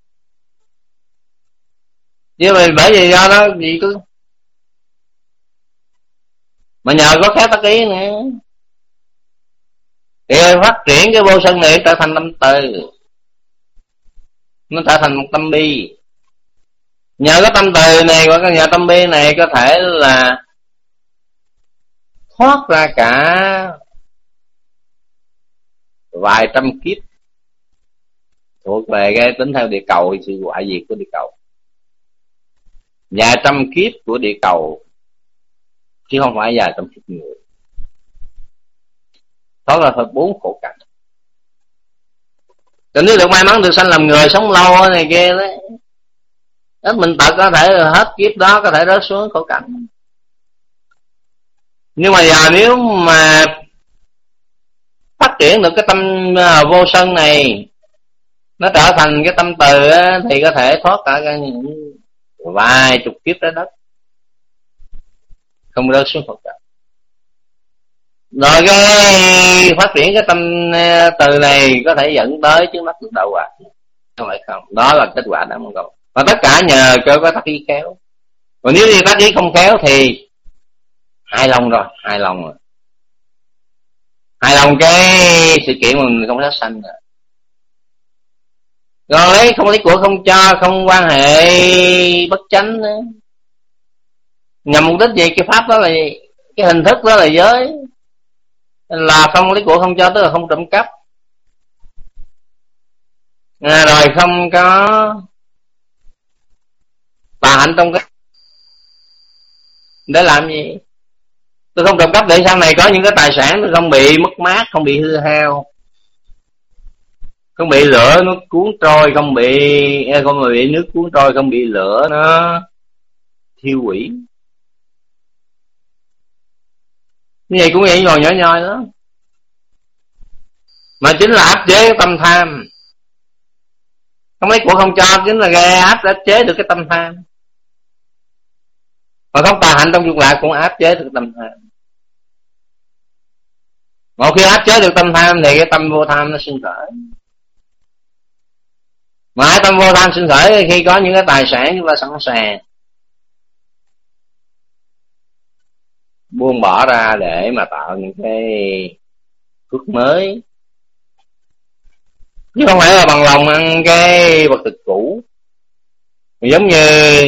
Chứ bởi vì do đó gì cứ mà nhờ có khéo tác ý nữa thì phát triển cái vô sân này trở thành tâm từ, nó trở thành một tâm bi. Nhờ cái tâm từ này hoặc nhờ tâm bi này có thể là thoát ra cả vài trăm kiếp thuộc về cái tính theo địa cầu, sự hoại diệt của địa cầu, vài trăm kiếp của địa cầu chứ không phải vài trăm kiếp người. Đó là thật 4 khổ cảnh. Còn nếu được may mắn được sanh làm người sống lâu này kia đấy, ít mình tật có thể hết kiếp đó có thể rớt xuống khổ cảnh. Nhưng mà giờ nếu mà phát triển được cái tâm vô sân này, nó trở thành cái tâm từ thì có thể thoát cả những vài chục kiếp trái đất, không rớt xuống khổ cảnh. Rồi cái phát triển cái tâm từ này có thể dẫn tới trước mắt được đạo quả, không phải không? Đó là kết quả đáng mong cầu. Và tất cả nhờ có tác ý khéo. Còn nếu như tác ý không khéo thì hài lòng rồi. Hài lòng cái sự kiện mà mình không sát sanh rồi. Rồi lấy không lấy của không cho, không quan hệ bất chánh nữa. Nhằm mục đích gì? Cái pháp đó là gì? Cái hình thức đó là giới, là không lấy của không cho, tức là không trộm cắp, rồi không có tà hạnh trong cái. Để làm gì? Tôi không trộm cắp để sau này có những cái tài sản tôi không bị mất mát, không bị hư hao, không bị lửa nó cuốn trôi, không bị nước cuốn trôi, không bị lửa nó thiêu hủy. Như vậy cũng vậy, nhỏ nhoi đó. Mà chính là áp chế cái tâm tham. Không lấy của không cho, chính là gây áp chế được cái tâm tham. Mà không tà hạnh trong dục lạc cũng áp chế được tâm tham. Một khi áp chế được tâm tham thì cái tâm vô tham nó sinh khởi. Mà tâm vô tham sinh khởi khi có những cái tài sản chúng ta sẵn sàng buông bỏ ra để mà tạo những cái phước mới, chứ không phải là bằng lòng ăn cái vật thực cũ. Giống như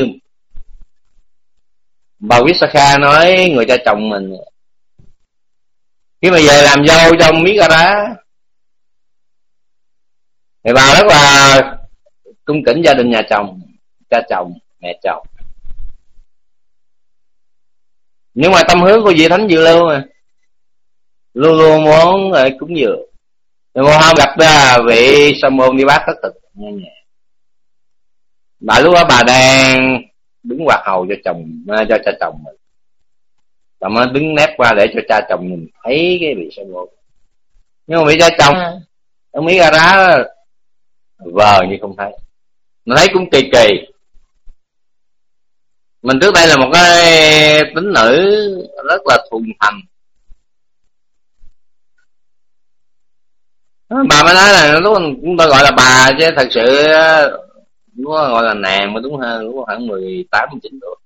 bà Visakha nói người cha chồng mình khi mà về làm dâu cho ông Migara thì bà rất là cung kính gia đình nhà chồng, cha chồng, mẹ chồng. Nhưng mà tâm hướng của vị Thánh Dự Lưu mà luôn luôn muốn cúng dường. Nhưng mà hôm gặp ra vị sa môn đi bác thất thực nghe nhẹ. Bà lúc đó bà đang đứng quạt hầu cho cha chồng mình. Bà mới đứng nép qua để cho cha chồng mình thấy cái vị sa môn. Nhưng mà vị cha chồng ông biết ra đó vờ như không thấy. Nó thấy cũng kỳ kỳ. Mình trước đây là một cái tín nữ rất là thuần thành. Bà mới nói là lúc chúng ta gọi là bà chứ thật sự lúc đó gọi là nàng mới đúng hơn, lúc đó khoảng 18-19 tuổi.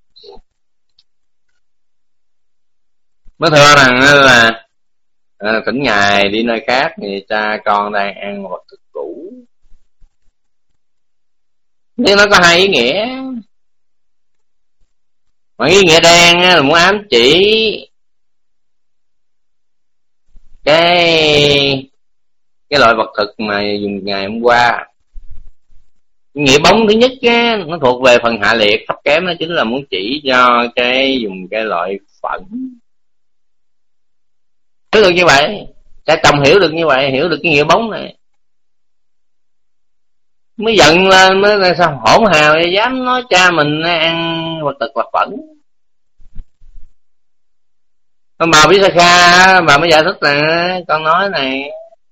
Mới thừa rằng là thỉnh ngài đi nơi khác thì cha con đang ăn vật thực cũ. Nhưng nó có hai ý nghĩa. Mà ý nghĩa đen là muốn ám chỉ cái loại vật thực mà dùng ngày hôm qua. Nghĩa bóng thứ nhất á, nó thuộc về phần hạ liệt thấp kém, nó chính là muốn chỉ cho cái dùng cái loại phận. Hiểu được như vậy, cha chồng hiểu được như vậy, hiểu được cái nghĩa bóng này mới giận lên, mới sao hỗn hào dám nói cha mình ăn vật thực là phận. Bà Visakha bà mới giải thích là con nói này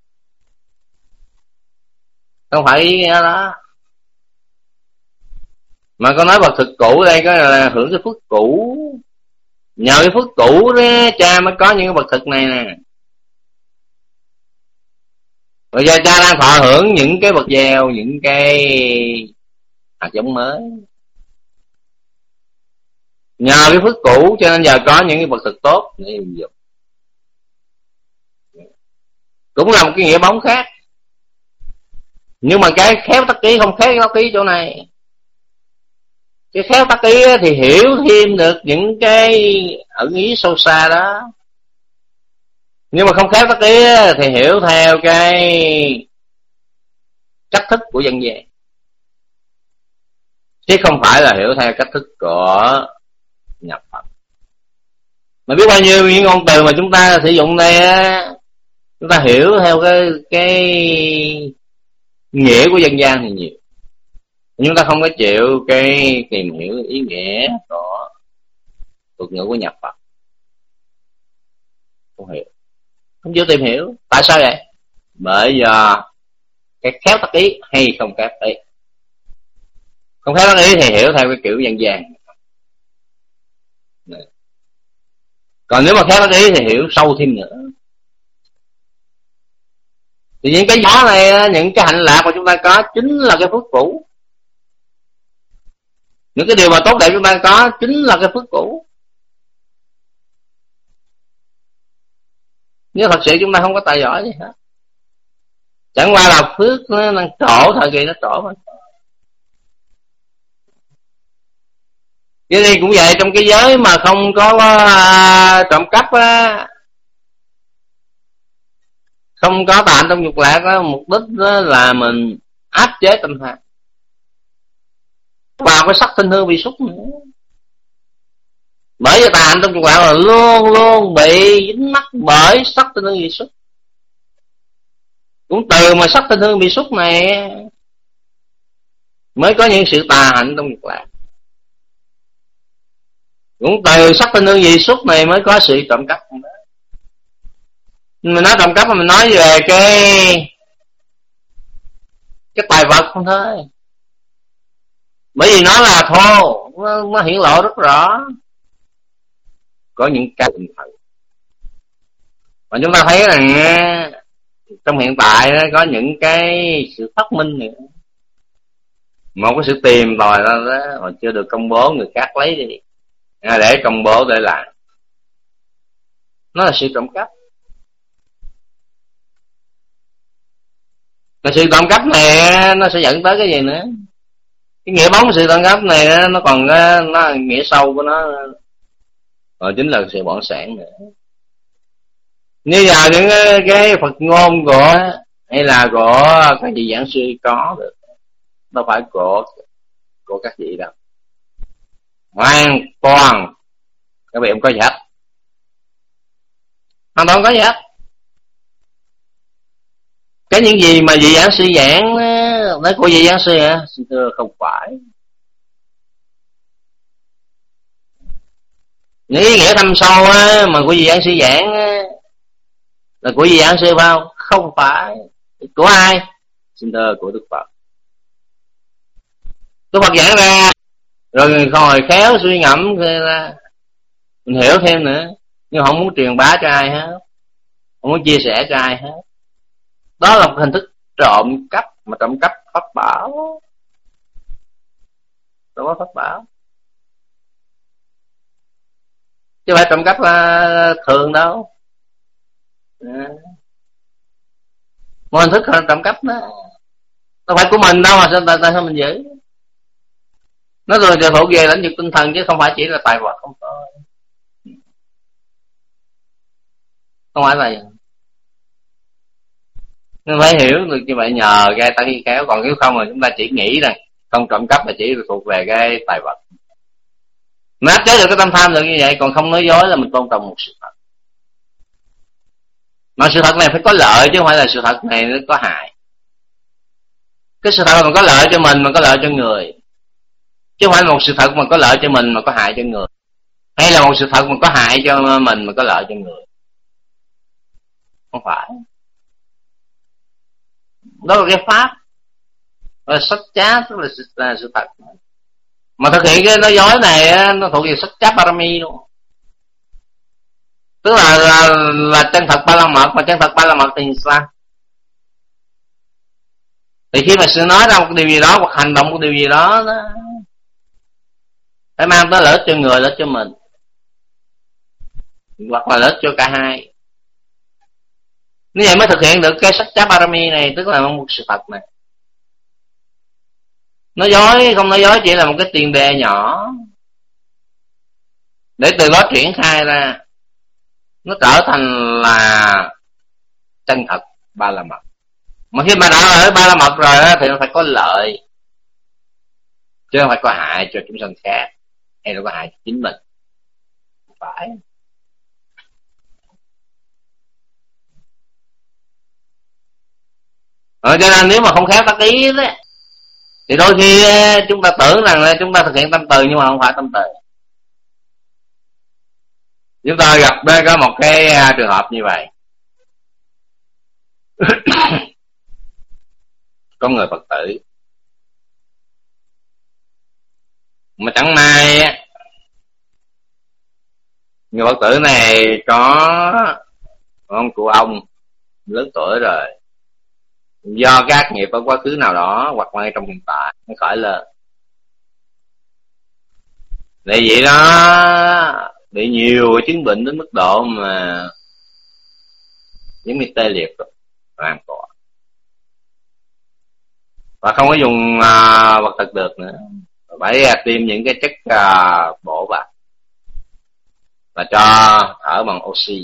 không phải ý nghĩa đó, mà con nói vật thực cũ đây có là hưởng cái phước cũ, nhờ cái phước cũ đó cha mới có những cái vật thực này nè. Bây giờ cha đang thọ hưởng những cái vật gieo, những cái hạt giống mới, nhờ cái phước cũ cho nên giờ có những cái vật thực tốt để dùng. Cũng là một cái nghĩa bóng khác. Nhưng mà cái khéo tắc ký không khéo tắc ký chỗ này. Cái khéo tắc ký thì hiểu thêm được những cái ẩn ý sâu xa đó. Nhưng mà không khéo tắc ký thì hiểu theo cái cách thức của dân gian, chứ không phải là hiểu theo cách thức của nhập Phật. Mà biết bao nhiêu những ngôn từ mà chúng ta sử dụng đây á, chúng ta hiểu theo cái nghĩa của dân gian thì nhiều. Chúng ta không có chịu cái tìm hiểu ý nghĩa của thuật ngữ của nhập Phật. Không hiểu, không chịu tìm hiểu. Tại sao vậy? Bởi do cái khéo tắc ý hay không khéo tắc ý. Không khéo tắc ý thì hiểu theo cái kiểu dân gian. Còn nếu mà khéo tắc ý thì hiểu sâu thêm nữa. Thì những cái gió này, những cái hạnh lạc mà chúng ta có chính là cái phước cũ. Những cái điều mà tốt đẹp chúng ta có chính là cái phước cũ. Nếu thật sự chúng ta không có tài giỏi gì hết, chẳng qua là phước nó đang trổ, thời kỳ nó trổ mà. Cái này cũng vậy, trong cái giới mà không có trộm cắp á, không có tạm trong dục lạc á, mục đích đó là mình áp chế tâm tham, vào cái sắc thanh hương vị xúc nữa. Bởi vì tà hạnh trong trùng đạo là luôn luôn bị dính mắc bởi sắc tinh hương vị xúc. Cũng từ mà sắc tinh hương vị xúc này mới có những sự tà hạnh trong trùng đạo. Cũng từ sắc tinh hương vị xúc này mới có sự trộm cắp. Mình nói trộm cắp mà mình nói về cái tài vật không thôi. Bởi vì nó là thô, nó hiển lộ rất rõ. Có những cái tinh thần. Mà chúng ta thấy rằng trong hiện tại có những cái sự phát minh nữa. Một cái sự tìm tòi ra đó mà chưa được công bố, người khác lấy đi để công bố để làm. Nó là sự trộm cắp. Cái sự trộm cắp này nó sẽ dẫn tới cái gì nữa? Cái nghĩa bóng sự trộm cắp này nó còn nó nghĩa sâu của nó chính là sự bỏng sản nữa. Như là những cái Phật ngôn của hay là của các vị giảng sư có được, đâu phải của các vị đâu, hoàn toàn các vị không có gì hết, hoàn toàn có gì hết. Cái những gì mà vị giảng sư giảng nói của vị giảng sư hả? Xin thưa không phải. Những ý nghĩa thâm sâu mà của vị giảng sư giảng là của vị giảng sư phải không? Không phải. Của ai? Xin thưa của Đức Phật. Đức Phật giảng ra rồi ngồi khéo suy ngẫm ra mình hiểu thêm nữa, nhưng không muốn truyền bá cho ai hết, không muốn chia sẻ cho ai hết. Đó là một hình thức trộm cắp, mà trộm cắp pháp bảo. Trộm cắp pháp bảo chứ phải trộm cắp là thường đâu. Một hình thức trộm cắp đó đâu phải của mình đâu mà sao mình giữ. Nó rồi thuộc về lĩnh vực tinh thần chứ không phải chỉ là tài vật không thôi. Không phải là nên phải hiểu được như vậy, nhờ cái ta khi khéo. Còn nếu không mà chúng ta chỉ nghĩ rằng không trộm cắp là chỉ thuộc về cái tài vật, mà áp chế được cái tâm tham được như vậy, còn không nói dối là mình tôn trọng một sự thật. Mà sự thật này phải có lợi chứ không phải là sự thật này nó có hại. Cái sự thật mà có lợi cho mình mà có lợi cho người, chứ không phải một sự thật mà có lợi cho mình mà có hại cho người, hay là một sự thật mà có hại cho mình mà có lợi cho người. Không phải. Đó là cái pháp, là sách chá, tức là sự thật. Mà thực hiện cái nói dối này nó thuộc về sách chá parami luôn. Tức là chân thật ba la mật. Mà chân thật ba la mật thì sao? Thì khi mà sự nói ra một điều gì đó hoặc hành động một điều gì đó phải mang tới lợi ích cho người, lợi ích cho mình, hoặc là lợi ích cho cả hai. Như vậy mới thực hiện được cái sách chá parami này, tức là một sự thật này. Nói dối không nói dối chỉ là một cái tiền đề nhỏ để từ đó triển khai ra, nó trở thành là chân thật ba la mật. Mà khi mà đã ở ba la mật rồi thì nó phải có lợi, chứ không phải có hại cho chúng sanh khác, hay là có hại cho chính mình. Không phải. Cho nên nếu mà không khéo tác ý đấy, thì đôi khi chúng ta tưởng rằng là chúng ta thực hiện tâm từ, nhưng mà không phải tâm từ. Chúng ta gặp đây có một cái trường hợp như vậy. Có người Phật tử mà chẳng may người Phật tử này có ông cụ ông lớn tuổi rồi, do các nghiệp ở quá khứ nào đó hoặc ngay trong hiện tại nó khởi lên, để vậy đó bị nhiều chứng bệnh đến mức độ mà giống như tê liệt rồi, hoàn toàn, và không có dùng vật thực được nữa, phải tiêm những cái chất bổ vào và cho thở bằng oxy.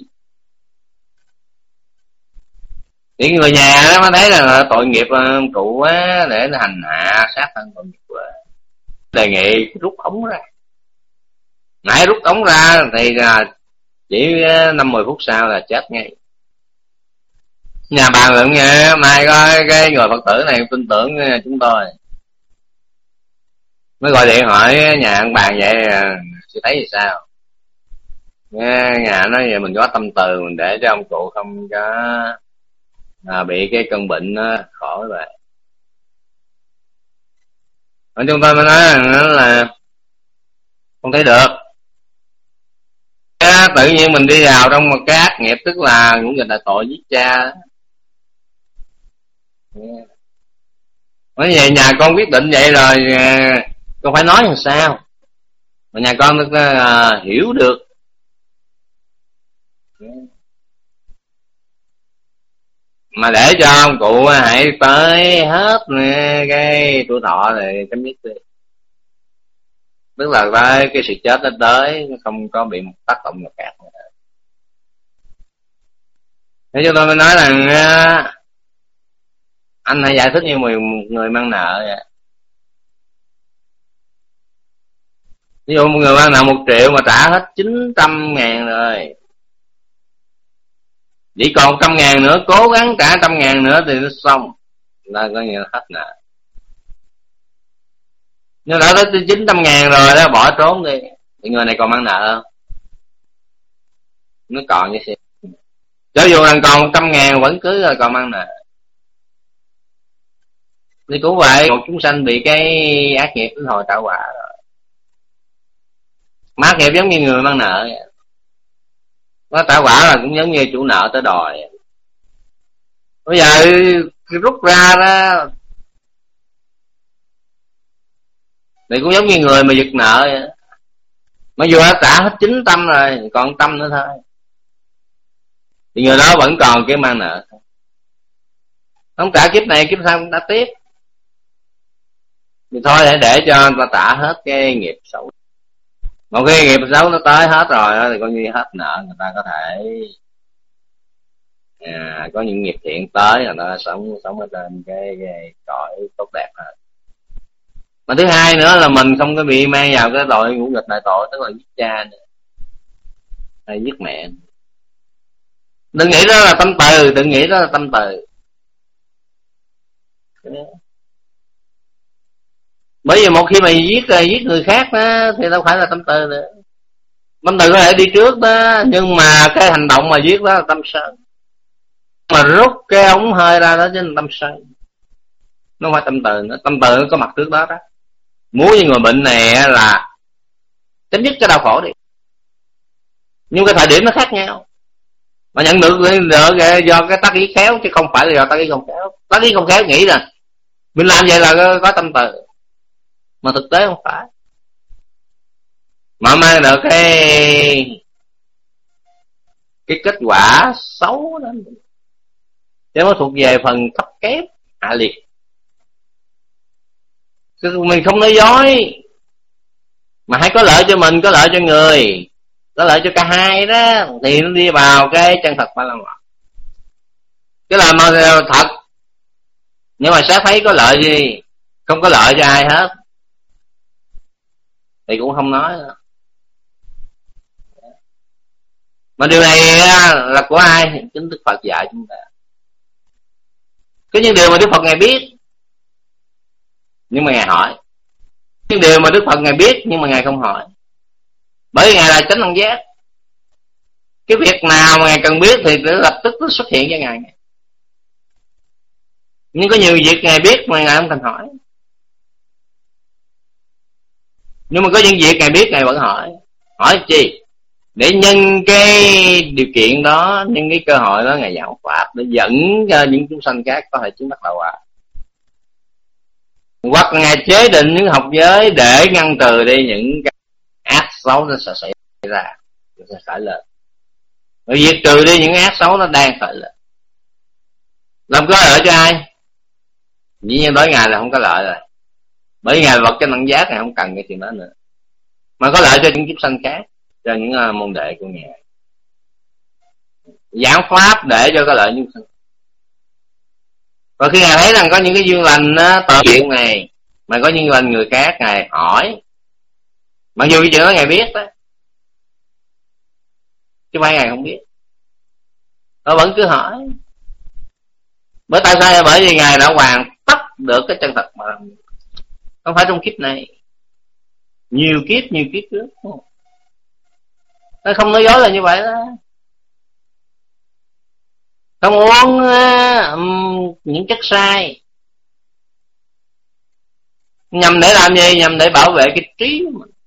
Những người nhà đó mới thấy là tội nghiệp cụ quá, để nó hành hạ sát thân tội nghiệp quá, đề nghị rút ống ra. Nãy rút ống ra thì chỉ 5-10 phút sau là chết ngay. Nhà bàn luận nghe, mai có cái người Phật tử này tin tưởng chúng tôi, mới gọi điện hỏi nhà ăn bàn vậy sư thấy thì sao. Nhà nói vậy mình có tâm từ, mình để cho ông cụ không có bị cái cơn bệnh khổ vậy. Ở chúng tôi mới nói là không thấy được. Tự nhiên mình đi vào trong một cái ác nghiệp, tức là ngũ nghịch đại tội giết cha. Nói vậy nhà con quyết định vậy rồi, con phải nói làm sao mà nhà con hiểu được. Mà để cho ông cụ hãy tới hết cái tuổi thọ này chấm dứt đi, tức là tới cái sự chết nó tới không có bị một tác động nào khác nữa. Thế cho tôi mới nói rằng anh hãy giải thích như một người mang nợ vậy. Ví dụ một người mang nợ 1 triệu mà trả hết 900.000 rồi, chỉ còn 100.000 nữa, cố gắng trả 100.000 nữa thì nó xong, là coi như là hết nợ. Nhưng đã tới 900.000 rồi đó, bỏ trốn đi, thì người này còn mang nợ không? Nó còn như thế. Cho dù là còn 100.000 vẫn cứ là còn mang nợ. Thì cũng vậy, một chúng sanh bị cái ác nghiệp đến hồi trả quả rồi. Mà ác nghiệp giống như người mang nợ vậy. Nó trả quả là cũng giống như chủ nợ tới đòi. Bây giờ rút ra đó thì cũng giống như người mà giật nợ vậy. Mặc dù đã trả hết 900 rồi, còn 100 nữa thôi, thì người đó vẫn còn cái mang nợ. Không trả kiếp này, kiếp sau cũng đã tiếp. Thì thôi để cho người ta trả hết cái nghiệp xấu. Một cái nghiệp xấu nó tới hết rồi thì coi như hết nợ, người ta có thể có những nghiệp thiện tới, người ta sống ở trên cái cõi tốt đẹp hơn. Mà thứ hai nữa là mình không có bị mang vào cái tội ngũ nghịch đại tội, tức là giết cha nữa, hay giết mẹ. Đừng nghĩ đó là tâm từ, đừng nghĩ đó là tâm từ. Bởi vì một khi mà giết người khác đó, thì đâu phải là tâm từ nữa. Tâm từ có thể đi trước đó, nhưng mà cái hành động mà giết đó là tâm sân. Mà rút cái ống hơi ra đó chính là tâm sân, nó không phải tâm từ nữa. Tâm từ nó có mặt trước đó đó. Muốn như người bệnh này là chấm dứt cái đau khổ đi, nhưng cái thời điểm nó khác nhau. Mà nhận được do cái tác ý khéo, chứ không phải là do tác ý không khéo. Tác ý không khéo nghĩ là mình làm vậy là có tâm từ, mà thực tế không phải. Mà mang được cái kết quả xấu đó, chứ nó thuộc về phần thấp kém hạ liệt. Mình không nói dối, mà hãy có lợi cho mình, có lợi cho người, có lợi cho cả hai đó, thì nó đi vào cái chân thật ba la mật. Cái lời mà thật, nhưng mà sẽ thấy có lợi gì, không có lợi cho ai hết thì cũng không nói nữa. Mà điều này là của ai? Chính Đức Phật dạy chúng ta. Có những điều mà Đức Phật Ngài biết, nhưng mà Ngài hỏi. Những điều mà Đức Phật Ngài biết, nhưng mà Ngài không hỏi. Bởi vì Ngài là chánh đẳng giác. Cái việc nào mà Ngài cần biết thì lập tức nó xuất hiện cho Ngài. Nhưng có nhiều việc Ngài biết mà Ngài không cần hỏi. Nhưng mà có những việc Ngài biết Ngài vẫn hỏi. Hỏi chi? Để nhân cái điều kiện đó, nhân cái cơ hội đó Ngài giảng pháp, để dẫn cho những chúng sanh khác có thể chứng đắc đạo quả. Hoặc Ngài chế định những học giới để ngăn trừ đi những cái ác xấu nó sẽ xảy ra, nó sẽ khởi lên. Rồi diệt trừ đi những ác xấu nó đang khởi lên. Làm có lợi cho ai? Dĩ nhiên đối Ngài là không có lợi rồi. Bởi Ngài là vật cho năng giác, Ngài không cần cái chuyện đó nữa. Mà có lợi cho những chúng sanh khác, cho những môn đệ của Ngài. Giảng pháp để cho có lợi chúng sanh. Và khi Ngài thấy rằng có những cái duyên lành tờ chuyện này, mà có những duyên lành người khác, Ngài hỏi. Mặc dù cái chuyện đó Ngài biết đó, chứ phải Ngài không biết. Nó vẫn cứ hỏi. Bởi tại sao? Bởi vì Ngài đã hoàn tất được cái chân thật mà. Không phải trong kiếp này, nhiều kiếp trước. Nó không nói dối là như vậy đó. Không uống những chất sai, nhằm để làm gì? Nhằm để bảo vệ cái trí của mình.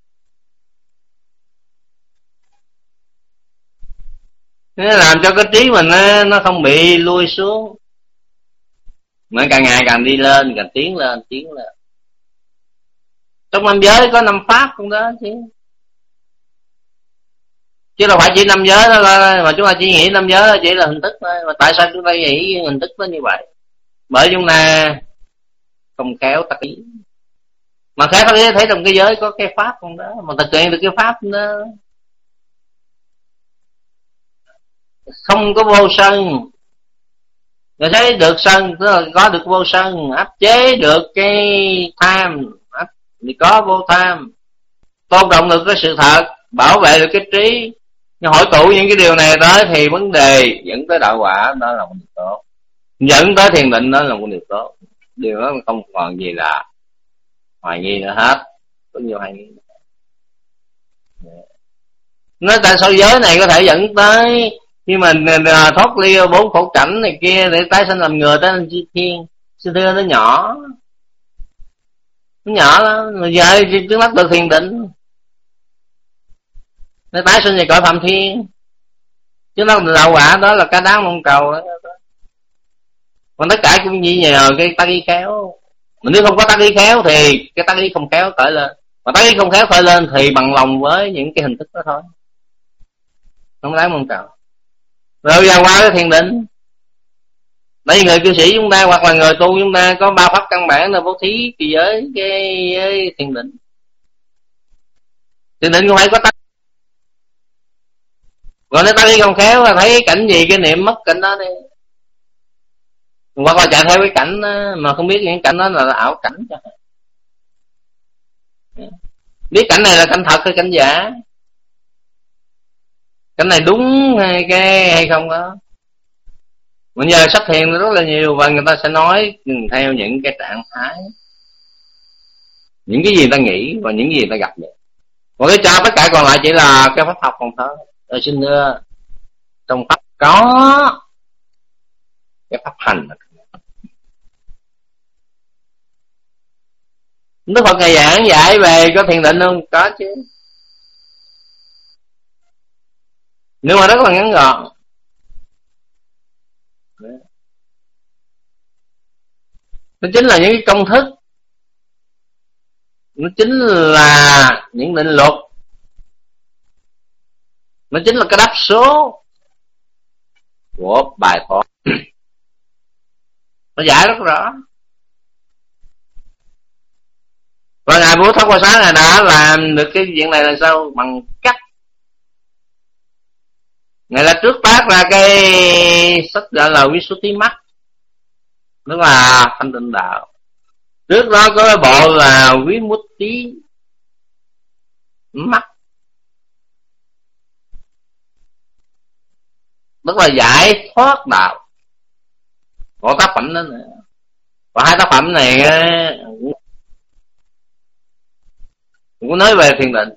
Nó làm cho cái trí mình nó không bị lui xuống, mà càng ngày càng đi lên, càng tiến lên. Trong năm giới có 5 pháp cũng đó chứ đâu phải chỉ 5 giới đó mà chúng ta chỉ nghĩ 5 giới đó chỉ là hình thức thôi. Mà tại sao chúng ta nghĩ hình thức nó như vậy? Bởi chúng ta không khéo tác ý. Mà khéo tác ý thấy trong cái giới có cái pháp không đó, mà thực hiện được cái pháp đó không có vô sân. Người thấy được sân, tức là có được vô sân, áp chế được cái tham, thì có vô tham, tôn trọng được cái sự thật, bảo vệ được cái trí. Nhưng hội tụ những cái điều này tới thì vấn đề dẫn tới đạo quả, đó là một điều tốt. Dẫn tới thiền định, đó là một điều tốt. Điều đó không còn gì là hoài nghi nữa hết. Có nhiều hoài nghi. Nói tại sao giới này có thể dẫn tới khi mình thoát ly 4 khổ cảnh này kia để tái sinh làm người tới lên chi thiên. Xin thưa nó nhỏ lắm. Rồi giờ trước mắt được thiền định để tái sinh về cõi phạm thiên, chứ nó đạo quả đó là cái đáng mong cầu đó. Còn tất cả cũng chỉ nhờ cái tác ý khéo. Mà nếu không có tác ý khéo thì cái tác ý không khéo khởi lên, mà tác ý không khéo khởi lên thì bằng lòng với những cái hình thức đó thôi, không đáng mong cầu. Rồi giờ qua cái thiền định, bởi vì người cư sĩ chúng ta hoặc là người tu chúng ta có 3 pháp căn bản là bố thí, trì giới, cái thiền định. Thiền định không phải có tác. Còn nếu tác ý không khéo là thấy cảnh gì cái niệm mất cảnh đó đi, hoặc là chạy theo cái cảnh đó, mà không biết những cảnh đó là ảo cảnh. Biết cảnh này là cảnh thật hay cảnh giả, cảnh này đúng hay không đó. Bây giờ sắp thiền rất là nhiều, và người ta sẽ nói theo những cái trạng thái, những cái gì người ta nghĩ và những gì người ta gặp được. Còn cái cho tất cả còn lại chỉ là cái pháp học còn thôi. Xin thưa, trong pháp có cái pháp hành. Đức Phật Ngài giảng dạy về có thiền định không? Có chứ, nhưng mà rất là ngắn gọn. Nó chính là những cái công thức, nó chính là những định luật, nó chính là cái đáp số của bài toán. Nó giải rất rõ. Và Ngài Bố Thất Qua Xá Ngài đã làm được cái chuyện này là sao? Bằng cách Ngài đã trước tác ra cái sách gọi là Visuddhi Mắt, tức là thanh tịnh đạo. Trước đó có cái bộ là Vimutti Mắt, tức là giải thoát đạo. Có tác phẩm đó nữa. Và 2 tác phẩm này cũng nói về thiền định.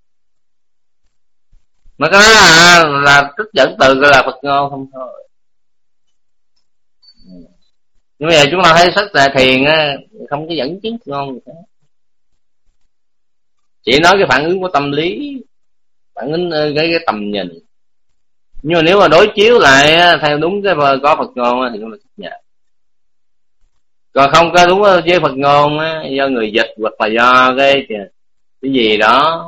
Mà cái đó là trích dẫn từ gọi là Phật ngôn không thôi. Nhưng bây giờ chúng ta thấy sách là thiền không có dẫn chứng Phật ngôn gì hết. Chỉ nói cái phản ứng của tâm lý, phản ứng cái tầm nhìn. Nhưng mà nếu mà đối chiếu lại theo đúng cái có Phật ngôn thì chúng ta chấp nhận. Còn không có đúng với Phật ngôn do người dịch hoặc là do cái gì đó,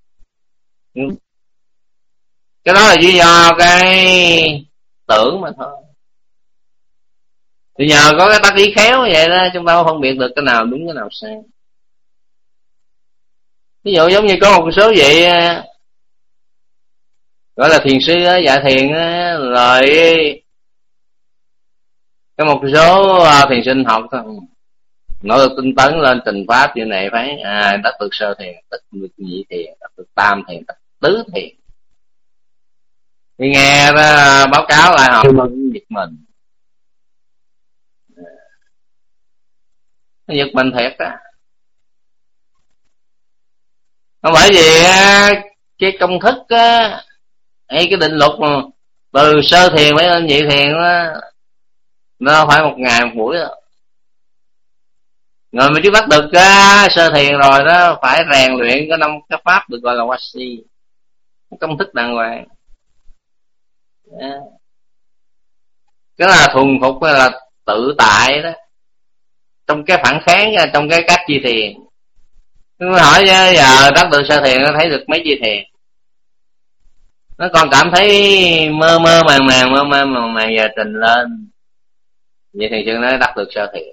cái đó là chỉ do cái tưởng mà thôi. Thì nhờ có cái tác ý khéo vậy đó, chúng ta không phân biệt được cái nào đúng cái nào sai. Ví dụ giống như có một số vị gọi là thiền sư dạy thiền, rồi có một số thiền sinh học nó được tinh tấn lên trình pháp như này phải đắc được sơ thiền, đắc được nhị thiền, đắc được tam thiền, đắc tứ thiền. Thì nghe đó, báo cáo lại họ mừng giật mình. Nó giật mình thiệt á. Không phải vì cái công thức á, hay cái định luật mà từ sơ thiền mới lên nhị thiền á, nó phải một ngày một buổi đó. Người mà trước bắt được sơ thiền rồi đó phải rèn luyện có 5 cái pháp được gọi là Wasi, công thức đàng hoàng. Cái là thuần phục là tự tại đó, trong cái phản kháng, trong cái cách chi thiền. Tôi hỏi giờ đắc được sơ thiền nó thấy được mấy chi thiền, nó còn cảm thấy mơ màng giờ trình lên, vậy thì chừng nó đắc được sơ thiền.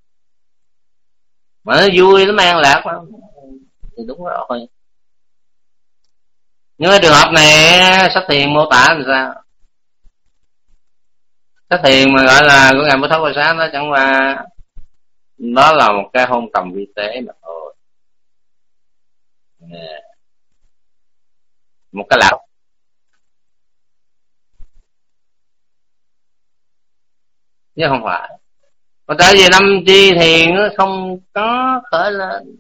Mà nó vui, nó mang lạc lắm thì đúng rồi. Nhưng cái trường hợp này sách thiền mô tả làm sao? Sách thiền mà gọi là của ngài Bố Thất Bà Sát đó chẳng qua đó là một cái hôn tầm vi tế mà thôi, một cái lạc. Chứ không phải. Mà tại vì 5 chi thiền nó không có khởi lên,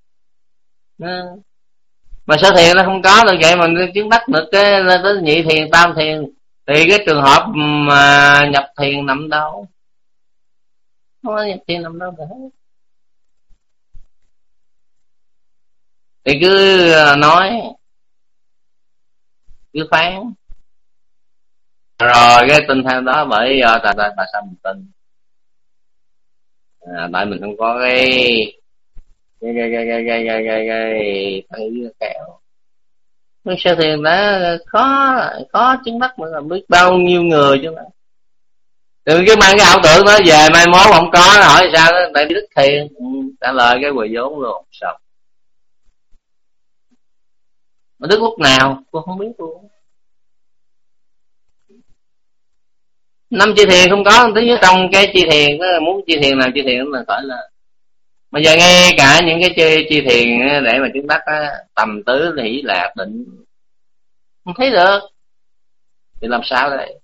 mà sơ thiền nó không có được, vậy mà chứng đắc được cái lên tới nhị thiền tam thiền thì cái trường hợp mà nhập thiền nằm đâu? Không có nhập thiền nằm đâu cả. Thì cứ nói, cứ phán rồi cái tin theo đó. Bởi do tại sao mình tin? Tại mình không có cái kẹo. Sơ thiền đã khó chứng đắc mà biết bao nhiêu người chứ mà. Đừng cứ mang cái ảo tưởng đó về mai mốt không có, hỏi sao đó, tại đức thiền. Trả lời cái quầy vốn luôn. Sao? Mà đức lúc nào cô không biết luôn. 5 chi thiền không có, thứ nhất trong cái chi thiền đó, muốn chi thiền nào chi thiền là phải là. Mà giờ ngay cả những cái chi thiền để mà chứng đắc tầm tứ hỷ lạc định không thấy được thì làm sao đây?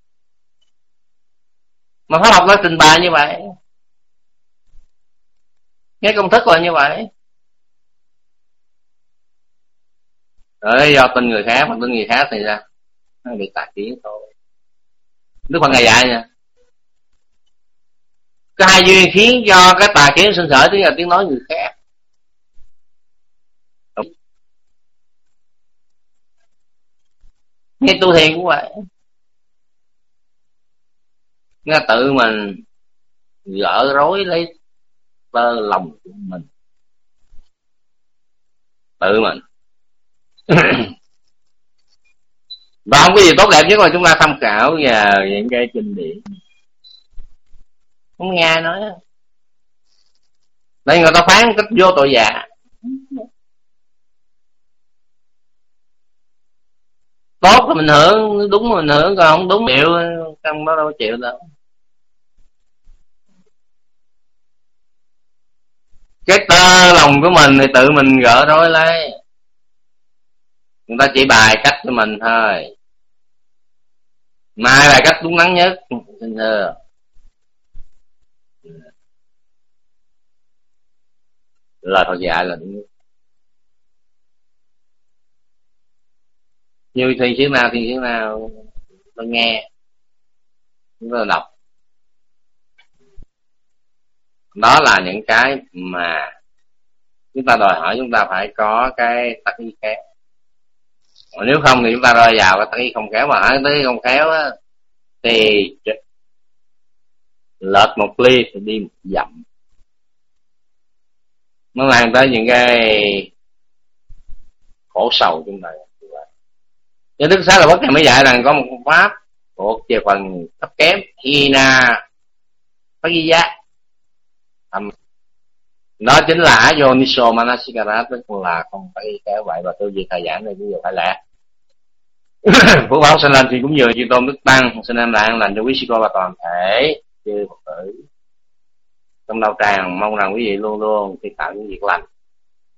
Mà pháp học nó trình bày như vậy, cái công thức là như vậy. Rồi do tin người khác, mà tin người khác thì ra nó bị tà kiến thôi. Đức Phật Ngài dạy nha, có hai duyên khiến cho cái tà kiến sinh khởi, tiếng là tiếng nói người khác. Ngay tu thiền cũng vậy, nghe tự mình gỡ rối lấy tơ lòng của mình, tự mình. Và không có gì tốt đẹp nhất là chúng ta tham khảo vào những cái kinh điển. Không nghe ai nói đây người ta phán cách vô tội vạ. Tốt là mình hưởng, đúng là mình hưởng, còn không đúng chịu, trong đó đâu chịu đâu. Cái tơ lòng của mình thì tự mình gỡ rối lấy, người ta chỉ bài cách cho mình thôi. Mai bài cách đúng đắn nhất, xin thưa. Lời Phật dạy là đúng. Như thì chữ nào tôi nghe, tôi đọc. Đó là những cái mà chúng ta đòi hỏi, chúng ta phải có cái tác ý khéo. Nếu không thì chúng ta rơi vào cái tác ý không khéo, mà hãy tác ý không khéo á, thì lệch một ly thì đi một dặm. Nó mang tới những cái khổ sầu trong đời. Cho Đức Xá Lợi Phất này mới dạy rằng có một pháp thuộc về phần thấp kém, hina phát ghi giá. Đó chính là Yoniso Manasikara, tức là không phải kéo vậy. Và tôi vì thời gian này bây giờ phải lẽ phước báo sanh lên thì cũng vừa chư tôn đức tăng, xin em lại an lành cho quý sư cô và toàn thể chư Phật tử trong đạo tràng. Mong rằng quý vị luôn luôn khi tạo những việc lành,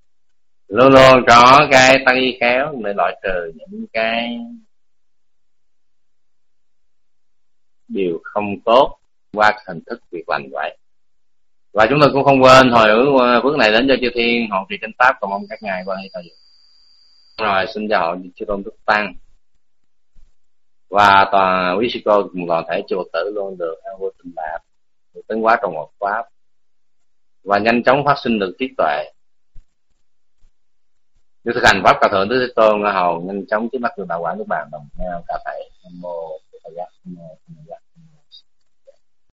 luôn luôn có cái tăng y khéo để loại trừ những cái điều không tốt qua hình thức việc lành vậy. Và chúng tôi cũng không quên hồi phước này đến cho chư thiên hộ trì chánh pháp, cầu mong các ngài quan hệ thời gian. Rồi xin chào hội chư tôn đức tăng và toàn quý sư cô cùng toàn thể chùa tử luôn được an vui tình lạc, được tấn hóa trong một pháp và nhanh chóng phát sinh được trí tuệ, được thực hành pháp cao thượng Đức Thế Tôn ở hầu nhanh chóng trước mắt được đạo quả nước bàn đồng theo cả thầy.